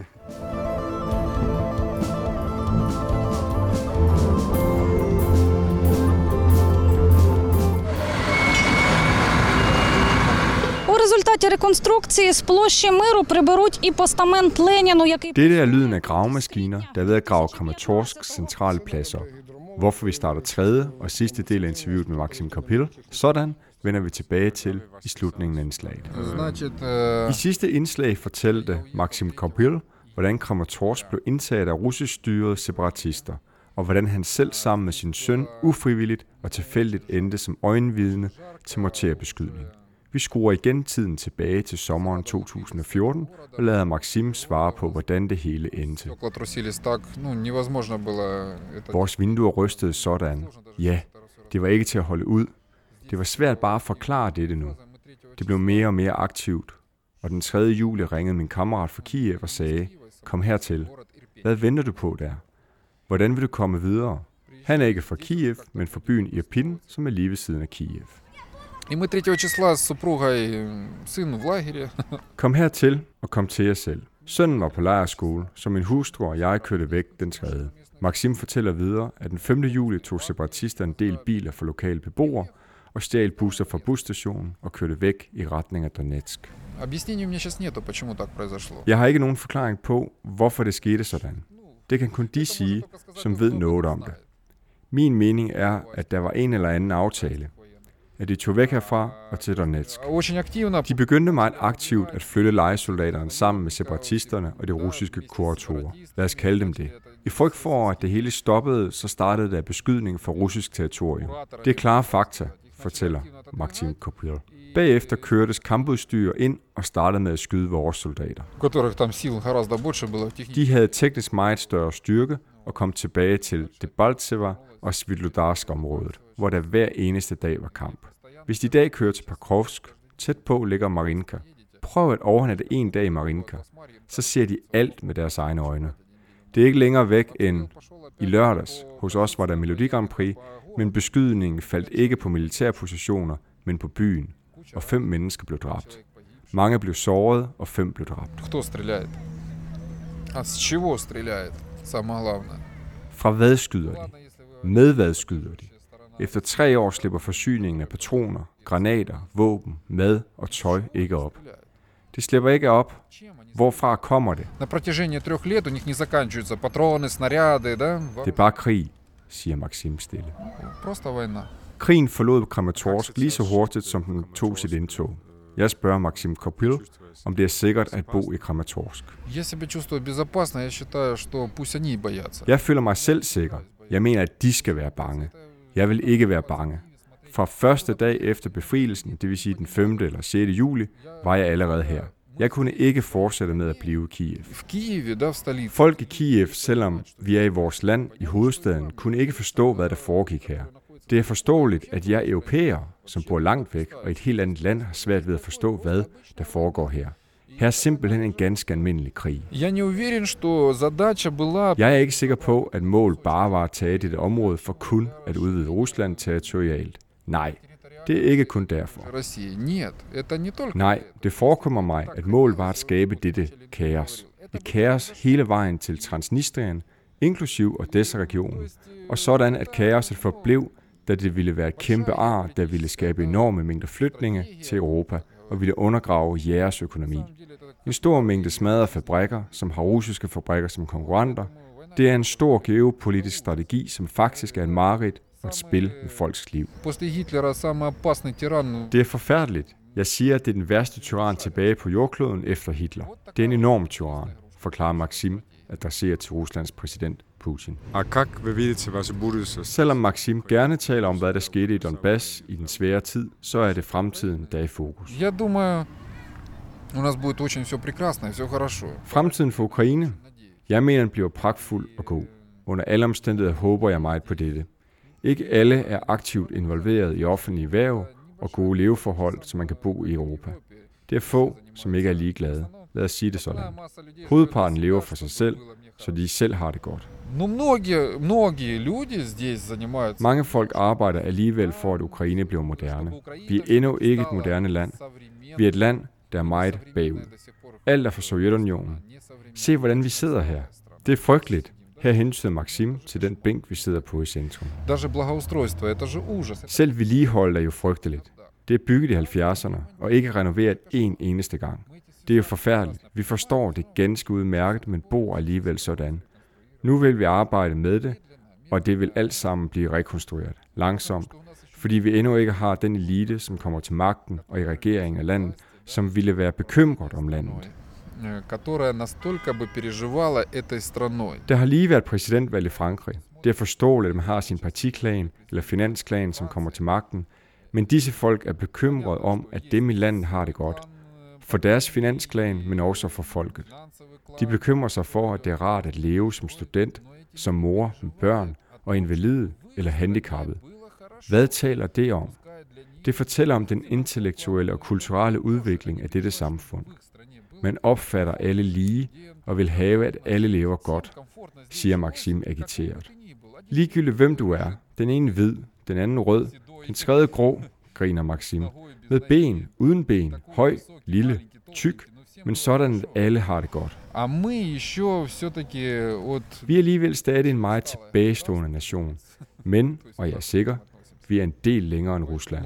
Speaker 7: У результаті реконструкції з площі Миру приберуть і постамент Леніну, який...
Speaker 3: Dette er lyden af gravemaskiner, der er ved at grave Kramatorsk centrale plads op. Hvorfor vi starter tredje og sidste del af interviewet med Maxim Karpil, sådan vender vi tilbage til i slutningen af indslaget. I sidste indslag fortalte Maxim Karpil, hvordan Kramatorsk blev indtaget af russisk styrede separatister, og hvordan han selv sammen med sin søn ufrivilligt og tilfældigt endte som øjenvidne til morterbeskydning. Vi skruer igen tiden tilbage til sommeren 2014 og lader Maxim svare på, hvordan det hele endte. Vores vinduer rystede sådan. Ja, det var ikke til at holde ud. Det var svært bare at forklare dette nu. Det blev mere og mere aktivt, og den 3. juli ringede min kammerat fra Kiev og sagde, kom hertil. Hvad venter du på der? Hvordan vil du komme videre? Han er ikke fra Kiev, men fra byen Irpin, som er lige ved siden af Kiev. Kom hertil og kom til jer selv. Sønnen var på lejrskole, så min hustru og jeg kørte væk den 3. Maxim fortæller videre, at den 5. juli tog separatister en del biler for lokale beboere og stjal busser fra busstationen og kørte væk i retning af Donetsk. Jeg har ikke nogen forklaring på, hvorfor det skete sådan. Det kan kun de sige, som ved noget om det. Min mening er, at der var en eller anden aftale, at de tog væk herfra og til Donetsk. De begyndte meget aktivt at flytte lejesoldaterne sammen med separatisterne og de russiske kuratorer. Lad os kalde dem det. I frygt for, at det hele stoppede, så startede der beskydning fra russisk territorium. Det er klare fakta, fortæller Maxim Karpil. Bagefter kørtes kampudstyr ind og startede med at skyde vores soldater. De havde teknisk meget større styrke og kom tilbage til Debaltseve og Svitlodarsk-området, hvor der hver eneste dag var kamp. Hvis de i dag kører til Pakrovsk, tæt på ligger Marinka. Prøv at overnatte en dag i Marinka, så ser de alt med deres egne øjne. Det er ikke længere væk end i lørdags. Hos os var der Melodi Grand Prix, men beskydningen faldt ikke på militærpositioner, men på byen, og 5 mennesker blev dræbt. Mange blev såret, og 5 blev dræbt. Fra hvad skyder de? Med hvad skyder de? Efter 3 år slipper forsyningen af patroner, granater, våben, mad og tøj ikke op. Det slipper ikke op. Hvorfra kommer det? Det er bare krig, siger Maxim stille. Krigen forlod Kramatorsk lige så hurtigt, som den tog sit indtog. Jeg spørger Maxim Karpil, om det er sikkert at bo i Kramatorsk. Jeg føler mig selv sikker. Jeg mener, at de skal være bange. Jeg vil ikke være bange. Fra første dag efter befrielsen, det vil sige den 5. eller 6. juli, var jeg allerede her. Jeg kunne ikke fortsætte med at blive i Kiev. Folk i Kiev, selvom vi er i vores land, i hovedstaden, kunne ikke forstå, hvad der foregik her. Det er forståeligt, at jeg europæere, som bor langt væk og i et helt andet land, har svært ved at forstå, hvad der foregår her. Her er simpelthen en ganske almindelig krig.
Speaker 8: Я не уверен, что задача была...
Speaker 3: Jeg er ikke sikker på, at målet bare var at tage dette område for kun at udvide Rusland territorialt. Nej, det er ikke kun derfor.
Speaker 8: России. Нет, это не только...
Speaker 3: Nej, det forekommer mig, at målet var at skabe dette kaos. Et kaos hele vejen til Transnistrien, inklusiv Odessa-regionen. Og sådan, at kaoset forblev, da det ville være et kæmpe ar, der ville skabe enorme mængder flytninge til Europa og ville undergrave jeres økonomi. En stor mængde smadrede fabrikker, som har russiske fabrikker som konkurrenter. Det er en stor geopolitisk strategi, som faktisk er en mareridt og et spil med folks liv.
Speaker 8: После Гитлера самый опасный тиран...
Speaker 3: Det er forfærdeligt. Jeg siger, at det er den værste tyran tilbage på jordkloden efter Hitler. Det er en enorm tyran, forklarer Maxim, adresserer til Ruslands præsident Putin.
Speaker 9: А как вы видите ваше будущее?
Speaker 3: Selvom Maxim gerne taler om, hvad der skete i Donbass i den svære tid, så er det fremtiden, der er i fokus.
Speaker 8: Я думаю, у нас будет очень все прекрасно и все хорошо.
Speaker 3: Fremtiden for Ukraine? Jeg mener, den bliver pragtfuld og god. Under alle omstændigheder håber jeg meget på dette. Ikke alle er aktivt involveret i offentlige erhverv og gode leveforhold, så man kan bo i Europa. Det er få, som ikke er ligeglade. Lad os sige det sådan. Hovedparten lever for sig selv, så de selv har det godt.
Speaker 8: Но многие люди здесь занимаются...
Speaker 3: Mange folk arbejder alligevel for, at Ukraine bliver moderne. Vi er endnu ikke et moderne land. Vi er et land, der er meget bagud. Alt er fra Sovjetunionen. Se, hvordan vi sidder her. Det er frygteligt. Her hensyder Maxim til den bænk, vi sidder på i centrum.
Speaker 8: Даже благоустройство, это же ужас.
Speaker 3: Selv vedligehold er jo frygteligt. Det er bygget i 70'erne, og ikke renoveret en eneste gang. Det er jo forfærdeligt. Vi forstår det ganske udmærket, men bor alligevel sådan. Nu vil vi arbejde med det, og det vil alt sammen blive rekonstrueret langsomt, fordi vi endnu ikke har den elite, som kommer til magten og i regeringen af landet, som ville være bekymret om landet.
Speaker 8: Которая настолько бы переживала этой страной.
Speaker 3: Der har lige været præsidentvalg i Frankrig. Det er forståeligt, at man har sin partiklan eller finansklan, som kommer til magten, men disse folk er bekymret om, at dem i landet har det godt. For deres finansklan, men også for folket. De bekymrer sig for, at det er rart at leve som student, som mor med børn og invalid eller handicappet. Hvad taler det om? Det fortæller om den intellektuelle og kulturelle udvikling af dette samfund. Man opfatter alle lige og vil have, at alle lever godt, siger Maxim agiteret. Ligegyldigt hvem du er, den ene hvid, den anden rød, den tredje grå, griner Maxim. Med ben, uden ben, høj, lille, tyk, men sådan at alle har det godt. Vi er alligevel stadig en meget tilbagestående nation, men, og jeg er sikker, vi er en del længere end Rusland.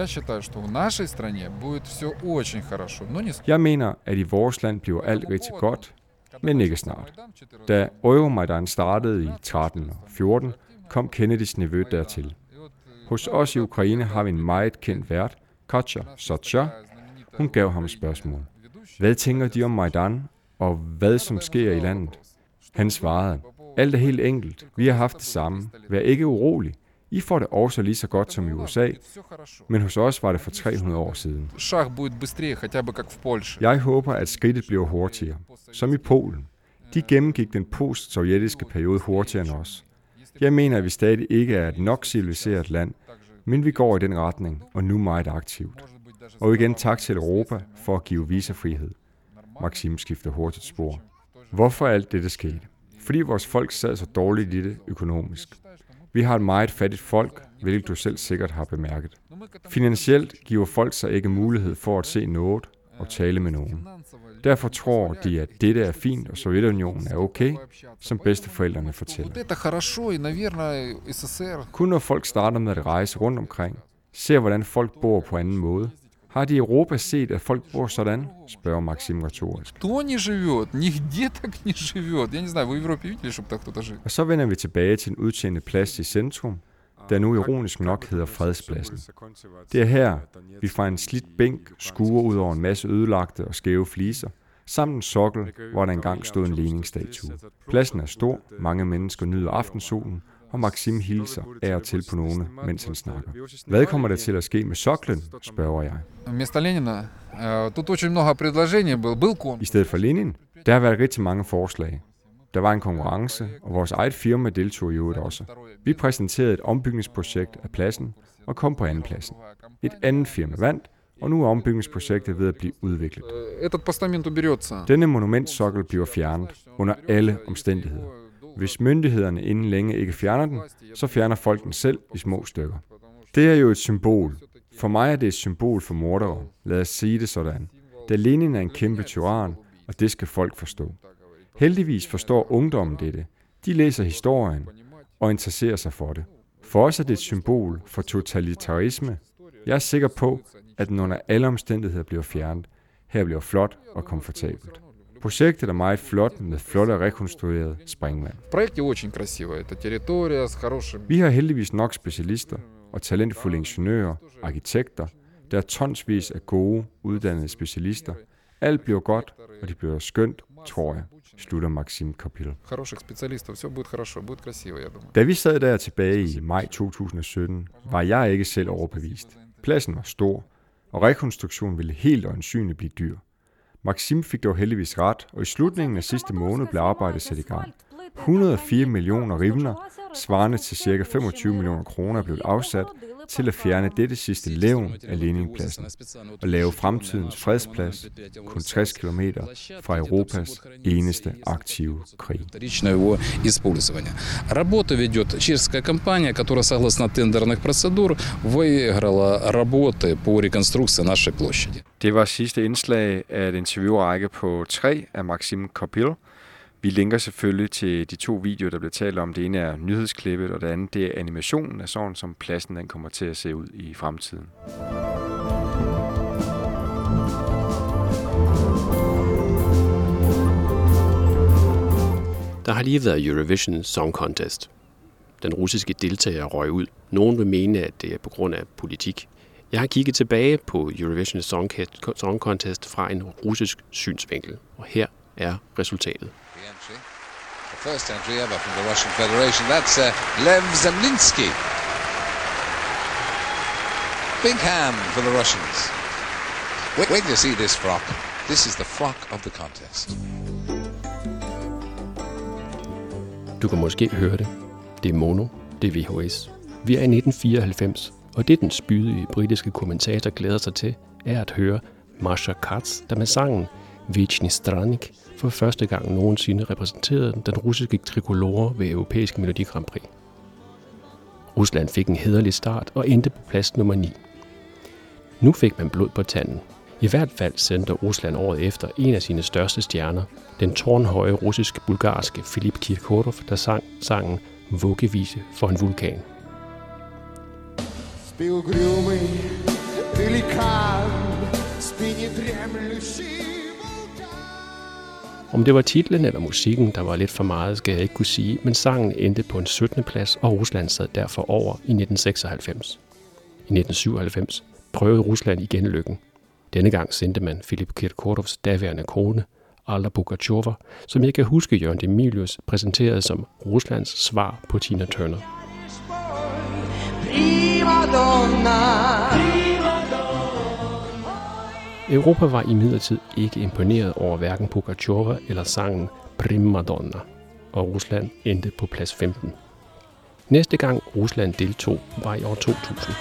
Speaker 3: Jeg mener, at i vores land bliver alt rigtig godt, men ikke snart. Da Euromaidan startede i 13 og 14, kom Kennedys nevø dertil. Hos os i Ukraine har vi en meget kendt vært, Katja Socha. Hun gav ham spørgsmål. Hvad tænker de om Maidan, og hvad som sker i landet? Han svarede, alt er helt enkelt. Vi har haft det samme. Vær ikke urolig. I får det også lige så godt som i USA, men hos os var det for 300 år siden. Jeg håber, at skridtet bliver hurtigere, som i Polen. De gennemgik den post-sovjetiske periode hurtigere end os. Jeg mener, at vi stadig ikke er et nok civiliseret land, men vi går i den retning, og nu meget aktivt. Og igen tak til Europa for at give visafrihed. Maxim skifter hurtigt spor. Hvorfor er alt dette skete? Fordi vores folk sad så dårligt i det økonomisk. Vi har et meget fattigt folk, hvilket du selv sikkert har bemærket. Finansielt giver folk sig ikke mulighed for at se noget og tale med nogen. Derfor tror de, at dette er fint, og Sovjetunionen er okay, som bedsteforældrene fortæller. Kun når folk starter med at rejse rundt omkring, ser hvordan folk bor på anden måde. Har de i Europa set, at folk bor sådan? Spørger Maxim retorisk. Og så vender vi tilbage til den udtjente plads i centrum, der nu ironisk nok hedder Fredspladsen. Det er her, vi fra en slidt bænk skuer ud over en masse ødelagte og skæve fliser, samt en sokkel, hvor der engang stod en Lenin-statue. Pladsen er stor, mange mennesker nyder aftensolen, og Maxim hilser af og til på nogle, mens han snakker. Hvad kommer der til at ske med soklen, spørger jeg. I stedet for Lenin, der har været rigtig mange forslag. Der var en konkurrence, og vores eget firma deltog i øvrigt også. Vi præsenterede et ombygningsprojekt af pladsen og kom på andenpladsen. Et andet firma vandt, og nu er ombygningsprojektet ved at blive udviklet. Denne monumentsokkel bliver fjernet under alle omstændigheder. Hvis myndighederne inden længe ikke fjerner den, så fjerner folk den selv i små stykker. Det er jo et symbol. For mig er det et symbol for mordere. Lad os sige det sådan. Da Lenin er en kæmpe tyran, og det skal folk forstå. Heldigvis forstår ungdommen dette. De læser historien og interesserer sig for det. For os er det et symbol for totalitarisme. Jeg er sikker på, at den under alle omstændigheder bliver fjernet. Her bliver flot og komfortabelt. Projektet er meget flot med flot og rekonstrueret springvand. Vi har heldigvis nok specialister og talentfulde ingeniører, arkitekter. Der er tonsvis af gode, uddannede specialister. Alt bliver godt, og det bliver skønt, tror jeg, slutter Maxim Kopil. Da vi sad der tilbage i maj 2017, var jeg ikke selv overbevist. Pladsen var stor, og rekonstruktionen ville helt øjensynligt blive dyr. Maxim fik dog heldigvis ret, og i slutningen af sidste måned blev arbejdet sat i gang. 104 millioner rivner, svarende til ca. 25 millioner kroner, blev afsat til at fjerne dette sidste levn af Leninpladsen og lave fremtidens fredsplads kun 60 km fra Europas eneste aktive krig.
Speaker 10: Работу ведет чешская компания, которая согласно тендерных процедур выиграла работы по реконструкции нашей площади.
Speaker 3: Det var sidste indslag af et interviewrække på 3 af Maxim Kopil. Vi linker selvfølgelig til de 2 videoer, der bliver talt om. Det ene er nyhedsklippet, og det andet det er animationen af sådan, som pladsen den kommer til at se ud i fremtiden.
Speaker 2: Der har lige været Eurovision Song Contest. Den russiske deltager røg ud. Nogen vil mene, at det er på grund af politik. Jeg har kigget tilbage på Eurovision Song Contest fra en russisk synsvinkel, og her er resultatet.
Speaker 10: The first entry ever from the Russian Federation. That's Lev Zemlinsky. Big hand for the Russians. Wait till you see this frock. This is the frock of the contest.
Speaker 2: Du kan måske høre det. Det er mono, det er VHS. Vi er i 1994, og det den spydige britiske kommentator glæder sig til, er at høre Masha Katz, der med sangen Vechny Stranik for første gang nogensinde repræsenterede den russiske trikolore ved Europæisk Melodi Grand Prix. Rusland fik en hæderlig start og endte på plads nummer 9. Nu fik man blod på tanden. I hvert fald sendte Rusland året efter en af sine største stjerner, den tårnhøje russisk-bulgarske Filip Kirkorov, der sang sangen Vuggevise for en vulkan. Om det var titlen eller musikken, der var lidt for meget, skal jeg ikke kunne sige, men sangen endte på en 17. plads, og Rusland sad derfor over i 1996. I 1997 prøvede Rusland igen lykken. Denne gang sendte man Filip Kirkorovs daværende kone, Alla Pugacheva, som jeg kan huske Jørgen de Mylius præsenterede som Ruslands svar på Tina Turner. Europa var imidlertid ikke imponeret over hverken Pugacheva eller sangen Primadonna, og Rusland endte på plads 15. Næste gang Rusland deltog var i år 2000.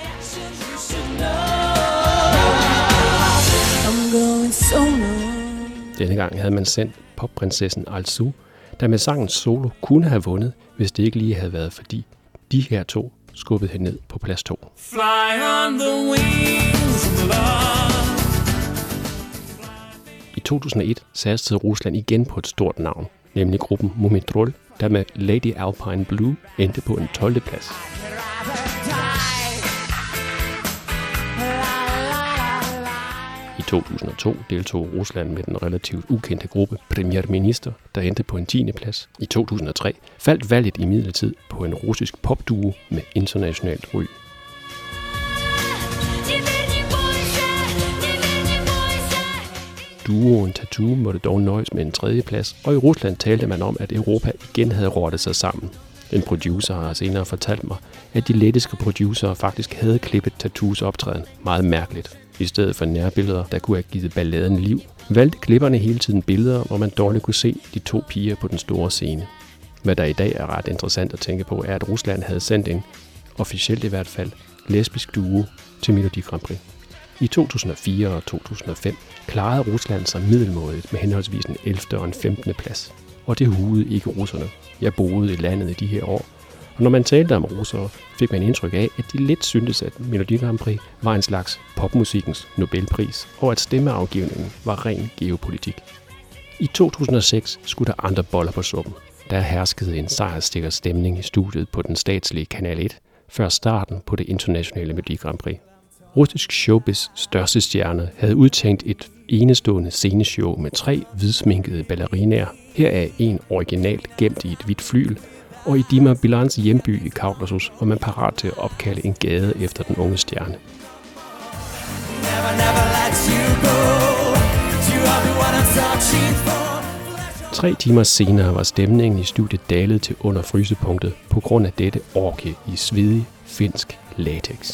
Speaker 2: Denne gang havde man sendt popprinsessen Alsu, der med sangen Solo kunne have vundet, hvis det ikke lige havde været fordi de her to skubbede hende ned på plads 2. I 2001 satsede Rusland igen på et stort navn, nemlig gruppen Mumitrol, der med Lady Alpine Blue endte på en 12. plads. I 2002 deltog Rusland med den relativt ukendte gruppe Premierminister, der endte på en 10. plads. I 2003 faldt valget imidlertid på en russisk popduo med internationalt ry. Duoen Tattoo måtte dog nøjes med en 3. plads, og i Rusland talte man om, at Europa igen havde rottet sig sammen. En producer har senere fortalt mig, at de lettiske producerer faktisk havde klippet Tattoos optræden meget mærkeligt. I stedet for nærbilleder, der kunne have givet balladen liv, valgte klipperne hele tiden billeder, hvor man dårligt kunne se de to piger på den store scene. Hvad der i dag er ret interessant at tænke på, er, at Rusland havde sendt en, officielt i hvert fald, lesbisk duo til Melodi Grand Prix. I 2004 og 2005 klarede Rusland sig middelmådigt med henholdsvis en 11. og en 15. plads. Og det hugede ikke russerne. Jeg boede i landet i de her år, og når man talte om russere, fik man indtryk af, at de lidt syntes, at Melodi Grand Prix var en slags popmusikkens Nobelpris, og at stemmeafgivningen var ren geopolitik. I 2006 skulle der andre boller på suppen. Der herskede en sejrssikker stemning i studiet på den statslige Kanal 1, før starten på det internationale Melodi Grand Prix. Russisk showbiz største stjerne havde udtænkt et enestående sceneshow med 3 hvidsminkede ballerinaer. Her er en originalt gemt i et hvidt flyl, og i Dima Bilans hjemby i Kaukasus var man parat til at opkalde en gade efter den unge stjerne. 3 timer senere var stemningen i studiet dalet til under frysepunktet på grund af dette orgie i svedig finsk latex.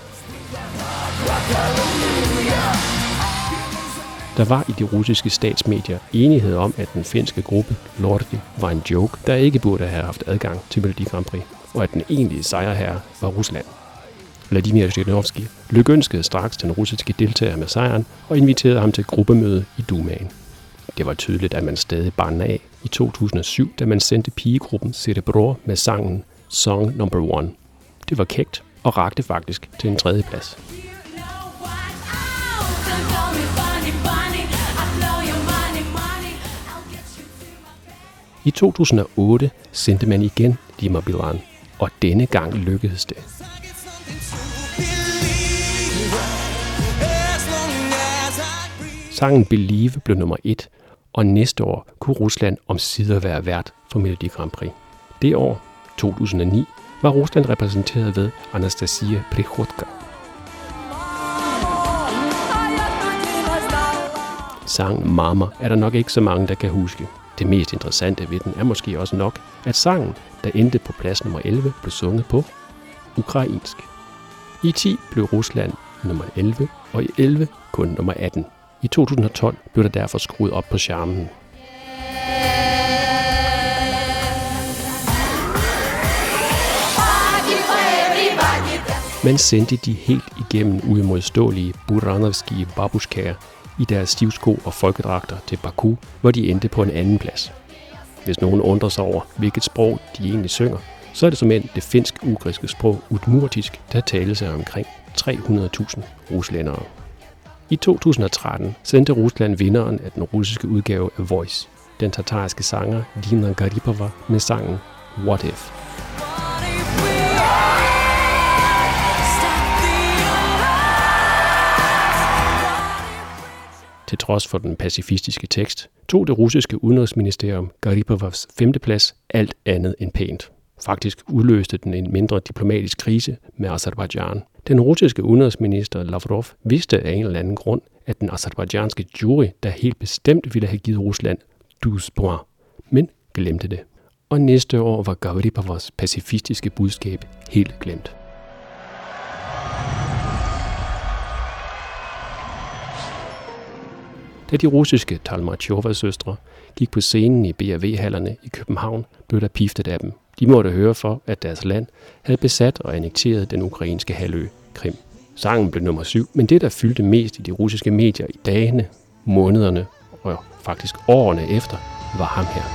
Speaker 2: Der var i de russiske statsmedier enighed om, at den finske gruppe Lordi var en joke, der ikke burde have haft adgang til Melodi Grand Prix, og at den egentlige sejrherre var Rusland. Vladimir Zhirinovsky lykønskede straks den russiske deltager med sejren og inviterede ham til gruppemøde i Dumaen. Det var tydeligt, at man stadig barnede af i 2007, da man sendte pigegruppen Cerebro med sangen Song No. 1. Det var kægt og rakte faktisk til en 3. plads. I 2008 sendte man igen Dima Bilan, og denne gang lykkedes det. Sangen Believe blev nummer 1, og næste år kunne Rusland omsider være vært for Melodi Grand Prix. Det år, 2009, var Rusland repræsenteret ved Anastasia Prihodka. Sangen Mama er der nok ikke så mange, der kan huske. Det mest interessante ved den er måske også nok, at sangen, der endte på plads nummer 11, blev sunget på ukrainsk. I 10 blev Rusland nummer 11, og i 11 kun nummer 18. I 2012 blev der derfor skruet op på charmen. Man sendte de helt igennem uimodståelige buranovskije babushkaer i deres stivsko og folkedragter til Baku, hvor de endte på en 2. plads. Hvis nogen undrer sig over, hvilket sprog de egentlig synger, så er det såmænd det finsk-ugriske sprog udmurtisk, der tales af omkring 300.000 ruslændere. I 2013 sendte Rusland vinderen af den russiske udgave af Voice, den tatariske sanger Dina Garipova med sangen What If. Til trods for den pacifistiske tekst, tog det russiske udenrigsministerium Garipovas 5. plads alt andet end pænt. Faktisk udløste den en mindre diplomatisk krise med Aserbajdsjan. Den russiske udenrigsminister Lavrov vidste af en eller anden grund, at den aserbajdsjanske jury, der helt bestemt ville have givet Rusland 12 point, men glemte det. Og næste år var Garipovas pacifistiske budskab helt glemt. Da de russiske Talmachova-søstre gik på scenen i BRV-hallerne i København, blev der piftet af dem. De måtte høre for, at deres land havde besat og annekteret den ukrainske halvø, Krim. Sangen blev nummer 7, men det, der fyldte mest i de russiske medier i dagene, månederne og faktisk årene efter, var ham her.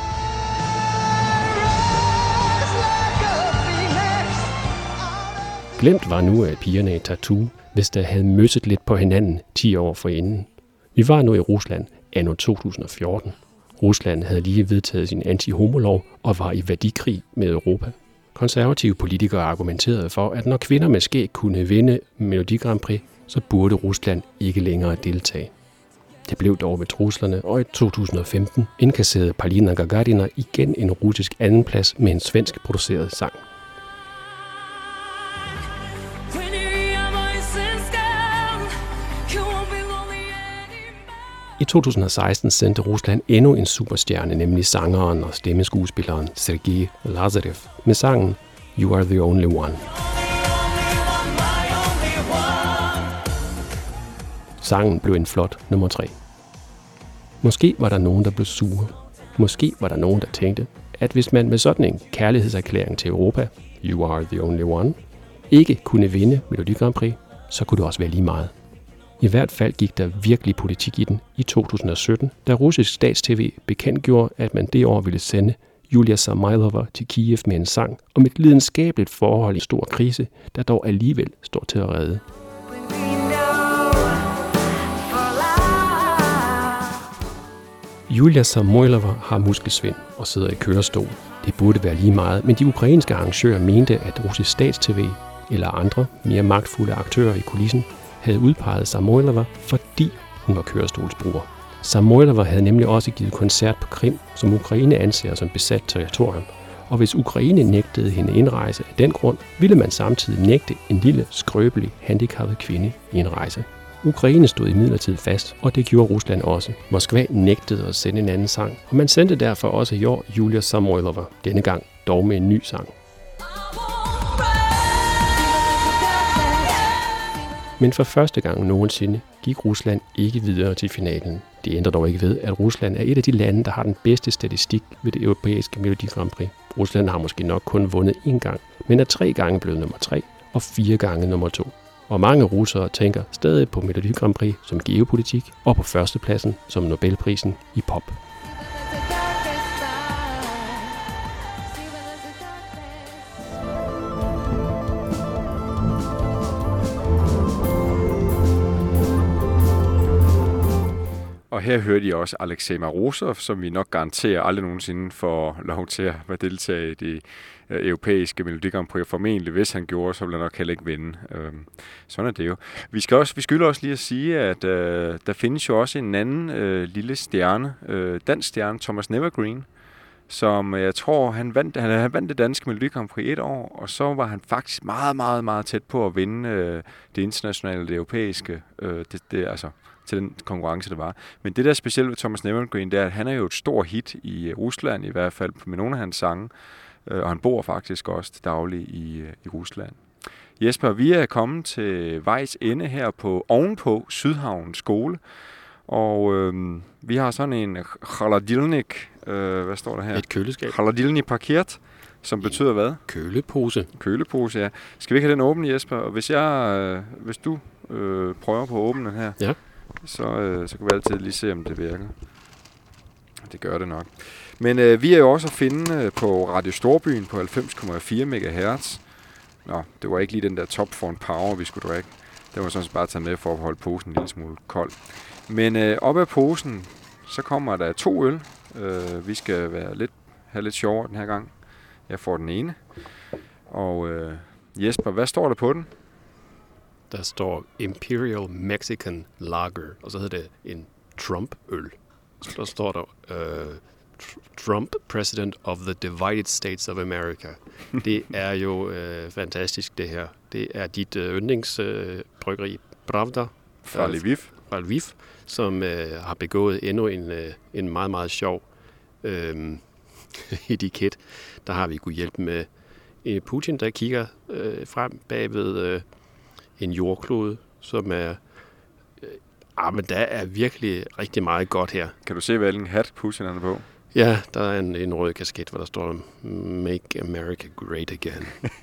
Speaker 2: Glemt var nu, at pigerne i Tattoo, hvis der havde møsset lidt på hinanden 10 år forinden. Vi var nu i Rusland anno 2014. Rusland havde lige vedtaget sin anti-homolov og var i værdikrig med Europa. Konservative politikere argumenterede for, at når kvinder med skæg kunne vinde Melodi Grand Prix, så burde Rusland ikke længere deltage. Det blev dog ved truslerne, og i 2015 indkasserede Polina Gagarina igen en russisk andenplads med en svensk produceret sang. I 2016 sendte Rusland endnu en superstjerne, nemlig sangeren og stemmeskuespilleren Sergej Lazarev med sangen You Are The Only One. Sangen blev en flot nummer 3. Måske var der nogen, der blev sure. Måske var der nogen, der tænkte, at hvis man med sådan en kærlighedserklæring til Europa, You are the only one, ikke kunne vinde Melodi Grand Prix, så kunne det også være lige meget. I hvert fald gik der virkelig politik i den i 2017, da russisk statstv bekendtgjorde, at man det år ville sende Julia Samoylova til Kiev med en sang om et lidenskabeligt forhold i en stor krise, der dog alligevel står til at redde. Julia Samoylova har muskelsvind og sidder i kørestol. Det burde være lige meget, men de ukrainske arrangører mente, at russisk statstv eller andre mere magtfulde aktører i kulissen havde udpeget Samoylova, fordi hun var kørestolsbruger. Samoylova havde nemlig også givet koncert på Krim, som Ukraine anser som besat territorium. Og hvis Ukraine nægtede hende indrejse af den grund, ville man samtidig nægte en lille, skrøbelig, handicappet kvinde indrejse. Ukraine stod imidlertid fast, og det gjorde Rusland også. Moskva nægtede at sende en anden sang, og man sendte derfor også i år Julia Samoylova, denne gang dog med en ny sang. Men for første gang nogensinde gik Rusland ikke videre til finalen. Det ændrer dog ikke ved, at Rusland er et af de lande, der har den bedste statistik ved det europæiske Melodi Grand Prix. Rusland har måske nok kun vundet 1 gang, men er 3 gange blevet nummer 3 og 4 gange nummer 2. Og mange russere tænker stadig på Melodi Grand Prix som geopolitik og på førstepladsen som Nobelprisen i pop.
Speaker 9: Og her hørte I også Alexei Marozov, som vi nok garanterer aldrig nogensinde får lov til at deltage i det europæiske Melodi Grand Prix. Formentlig, hvis han gjorde, så ville han nok heller ikke vinde. Sådan er det jo. Vi skylder også lige at sige, at der findes jo også en anden lille stjerne, dansk stjerne, Thomas Nevergreen, som jeg tror, han vandt det danske Melodi Grand Prix 1 år, og så var han faktisk meget, meget, meget tæt på at vinde det internationale, det europæiske, altså til den konkurrence, der var. Men det der specielt ved Thomas Nevergreen, det er, at han er jo et stort hit i Rusland, i hvert fald med nogle af hans sange, og han bor faktisk også til daglig i Rusland. Jesper, vi er kommet til vejs ende her ovenpå Sydhavn skole, og vi har sådan en Khaladilnik, hvad står der her?
Speaker 2: Et køleskab.
Speaker 9: Khaladilnik parkeret, som betyder hvad?
Speaker 2: Kølepose.
Speaker 9: Kølepose, ja. Skal vi ikke have den åben, Jesper? Og hvis du prøver på at åbne den her,
Speaker 2: ja.
Speaker 9: Så kan vi altid lige se, om det virker. Det gør det nok. Men vi er jo også at finde på Radio Storbyen på 90,4 MHz. Nå, det var ikke lige den der Topform Power, vi skulle drikke. Den var sådan set bare taget med for at holde posen en lille smule kold. Men op ad posen, så kommer der 2 øl. Vi skal have lidt sjovere den her gang. Jeg får den ene. Og Jesper, hvad står der på den?
Speaker 2: Der står Imperial Mexican Lager, og så hedder det en Trump-øl. Så der står der Trump, President of the Divided States of America. Det er jo fantastisk, det her. Det er dit yndlingsbryggeri, Pravda.
Speaker 9: Fra Lviv.
Speaker 2: Fra Lviv, som har begået endnu en meget, meget sjov etiket. Der har vi kunnet hjælpe med Putin, der kigger frem bagved en jordklode, som er... men der er virkelig rigtig meget godt her.
Speaker 9: Kan du se, hvilken hat Putin er på?
Speaker 2: Ja, der er en rød kasket, hvor der står Make America Great Again.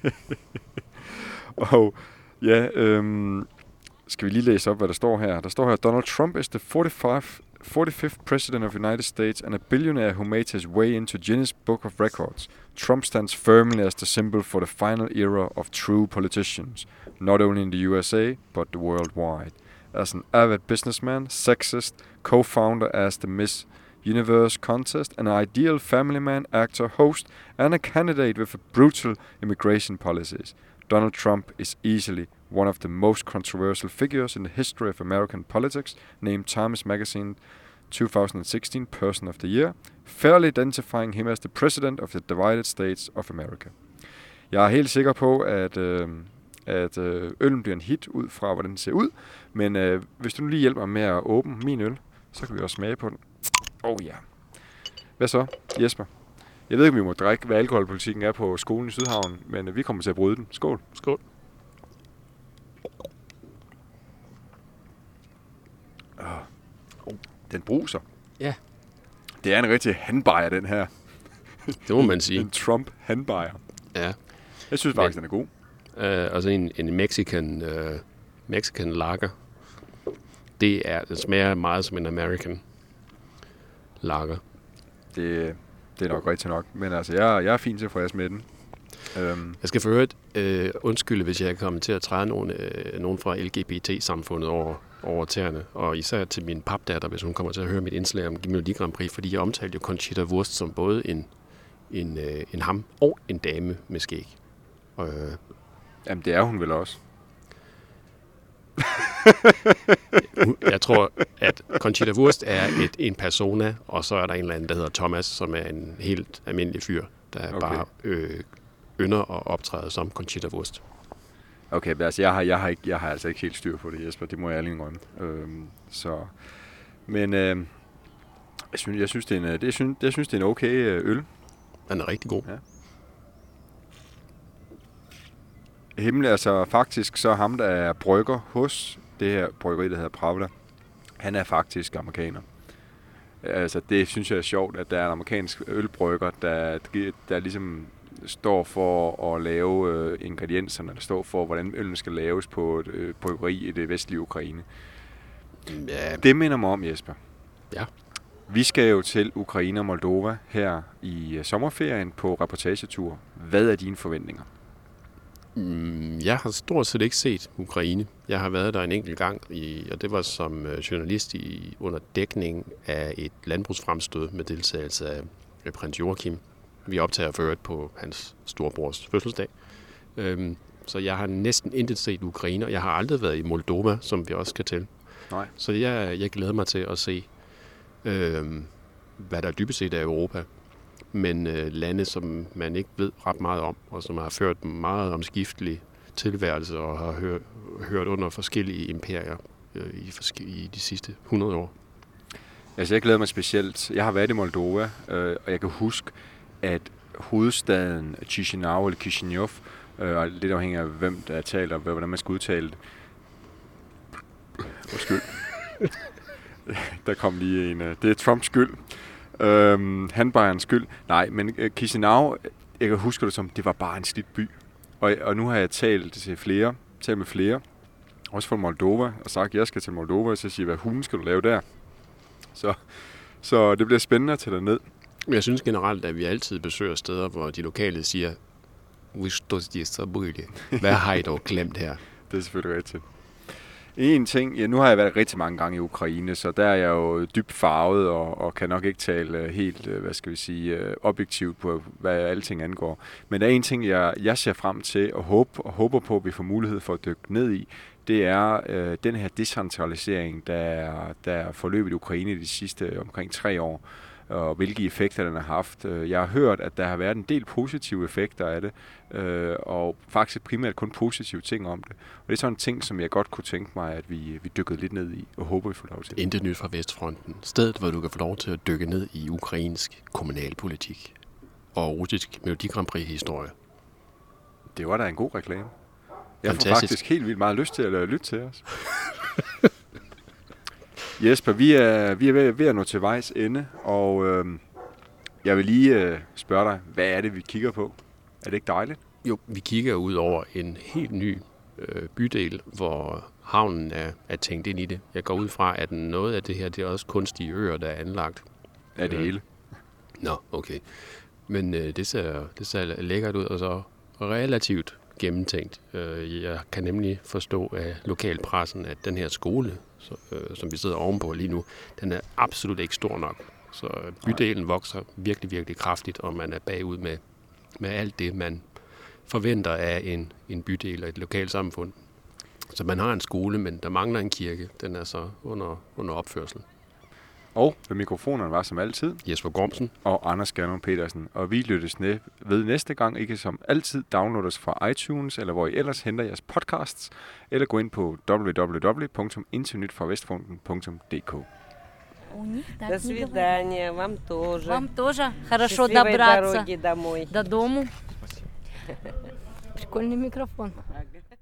Speaker 9: Og ja, skal vi lige læse op, hvad der står her? Der står her, Donald Trump is the 45th President of the United States and a billionaire who made his way into Guinness Book of Records. Trump stands firmly as the symbol for the final era of true politicians, not only in the USA, but worldwide. As an avid businessman, sexist, co-founder as the Miss Universe contest, an ideal family man, actor, host, and a candidate with brutal immigration policies. Donald Trump is easily one of the most controversial figures in the history of American politics, named Times Magazine 2016 Person of the Year, fairly identifying him as the President of the Divided States of America. Jeg er helt sikker på, at øllen bliver en hit ud fra, hvordan den ser ud, men hvis du nu lige hjælper mig med at åbne min øl, så kan vi også smage på den. Ja. Hvad så, Jesper? Jeg ved ikke, om vi må drikke, hvad alkoholpolitikken er på skolen i Sydhavn, men vi kommer til at bryde den. Skål.
Speaker 2: Skål.
Speaker 9: Den bruser.
Speaker 2: Ja.
Speaker 9: Det er en rigtig handbajer, den her.
Speaker 2: Det må man sige.
Speaker 9: En Trump handbajer.
Speaker 2: Ja.
Speaker 9: Jeg synes faktisk, den er god.
Speaker 2: Altså en Mexican lager. Den smager meget som en American lager. Det
Speaker 9: er nok rigtigt nok. Men altså, jeg er fint tilfreds med den.
Speaker 2: Jeg skal for øvrigt undskylde, hvis jeg kommer til at træde nogen fra LGBT-samfundet over tæerne, og især til min papdatter, hvis hun kommer til at høre mit indslag om Melodi Grand Prix, fordi jeg omtalte jo Conchita Wurst som både en ham og en dame med skæg.
Speaker 9: Jamen, det er hun vel også.
Speaker 2: Jeg tror, at Conchita Wurst er en persona, og så er der en eller anden, der hedder Thomas, som er en helt almindelig fyr, der bare ynder at optræde som Conchita Wurst.
Speaker 9: Okay, men altså, jeg har altså ikke helt styr på det, Jesper. Det må jeg ærligt indrømme. Men jeg synes, det er en okay øl.
Speaker 2: Den er rigtig god.
Speaker 9: Ja. Himmel, altså faktisk så ham, der er brygger hos det her bryggeri, der hedder Pravda, han er faktisk amerikaner. Altså det synes jeg er sjovt, at der er en amerikansk ølbrygger, der ligesom står for at lave ingredienserne, der står for, hvordan øllen skal laves på et bryggeri i det vestlige Ukraine.
Speaker 2: Ja.
Speaker 9: Det minder mig om, Jesper.
Speaker 2: Ja.
Speaker 9: Vi skal jo til Ukraine og Moldova her i sommerferien på reportagetur. Hvad er dine forventninger?
Speaker 2: Jeg har stort set ikke set Ukraine. Jeg har været der en enkelt gang, og det var som journalist under dækning af et landbrugsfremstød med deltagelse af prins Joachim. Vi optager for øvrigt på hans storebrors fødselsdag. Så jeg har næsten intet set Ukraine, og jeg har aldrig været i Moldova, som vi også skal til.
Speaker 9: Nej.
Speaker 2: Så jeg glæder mig til at se, hvad der dybest set er Europa. Men lande, som man ikke ved ret meget om, og som har ført meget omskiftelig tilværelse og har hørt under forskellige imperier i de sidste 100 år.
Speaker 9: Altså jeg glæder mig specielt. Jeg har været i Moldova, og jeg kan huske, at hovedstaden Chisinau eller Chisinau, og lidt afhængig af hvem der taler, og hvordan man skal udtale det. Undskyld. Der kom lige en. Det er Trumps skyld. Handbajerens skyld. Nej, men Chisinau, jeg kan huske det som, det var bare en slidt by. Og nu har jeg talt med flere, også fra Moldova, og sagt, at jeg skal til Moldova, og så siger jeg, hvad hulen skal du lave der? Så det bliver spændende at tage derned.
Speaker 2: Jeg synes generelt, at vi altid besøger steder, hvor de lokale siger, hvad har I dog glemt her?
Speaker 9: Det er selvfølgelig rigtigt. En ting, nu har jeg været rigtig mange gange i Ukraine, så der er jeg jo dybt farvet og kan nok ikke tale helt, objektivt på, hvad alting angår. Men der er en ting, jeg ser frem til og håber på, at vi får mulighed for at dykke ned i. Det er den her decentralisering, der er forløbet i Ukraine de sidste omkring 3 år, og hvilke effekter den har haft. Jeg har hørt, at der har været en del positive effekter af det, og faktisk primært kun positive ting om det. Og det er sådan en ting, som jeg godt kunne tænke mig, at vi dykkede lidt ned i, og håber, vi får lov til.
Speaker 2: Intet nyt fra Vestfronten. Stedet, hvor du kan få lov til at dykke ned i ukrainsk kommunalpolitik og russisk Melodi Grand Prix-historie.
Speaker 9: Det var da en god reklame. Jeg får faktisk helt vildt meget lyst til at lytte til os. Jesper, vi er ved at nå til vejs ende, og jeg vil lige spørge dig, hvad er det, vi kigger på? Er det ikke dejligt?
Speaker 2: Jo, vi kigger ud over en helt ny bydel, hvor havnen er tænkt ind i det. Jeg går ud fra, at noget af det her, det er også kunstige øer, der er anlagt.
Speaker 9: Er det hele?
Speaker 2: Nå, okay. Men det ser lækkert ud, og så relativt gennemtænkt. Jeg kan nemlig forstå af lokalpressen, at den her skole, som vi sidder ovenpå lige nu, den er absolut ikke stor nok. Så bydelen vokser virkelig, virkelig kraftigt, og man er bagud med alt det, man forventer af en bydel og et lokalsamfund. Så man har en skole, men der mangler en kirke. Den er så under opførsel.
Speaker 9: Og ved mikrofonerne var som altid
Speaker 2: Jesper Gormsen
Speaker 9: og Anders Gernum Petersen. Og vi lyttes ved næste gang. I kan som altid downloade os fra iTunes, eller hvor I ellers henter jeres podcasts, eller gå ind på www.internetfravestfronten.dk.
Speaker 1: До свидания, вам тоже.
Speaker 5: Вам тоже хорошо
Speaker 1: Счастливой
Speaker 5: добраться
Speaker 1: дороги домой.
Speaker 5: до дому. Прикольный микрофон.
Speaker 1: Ага.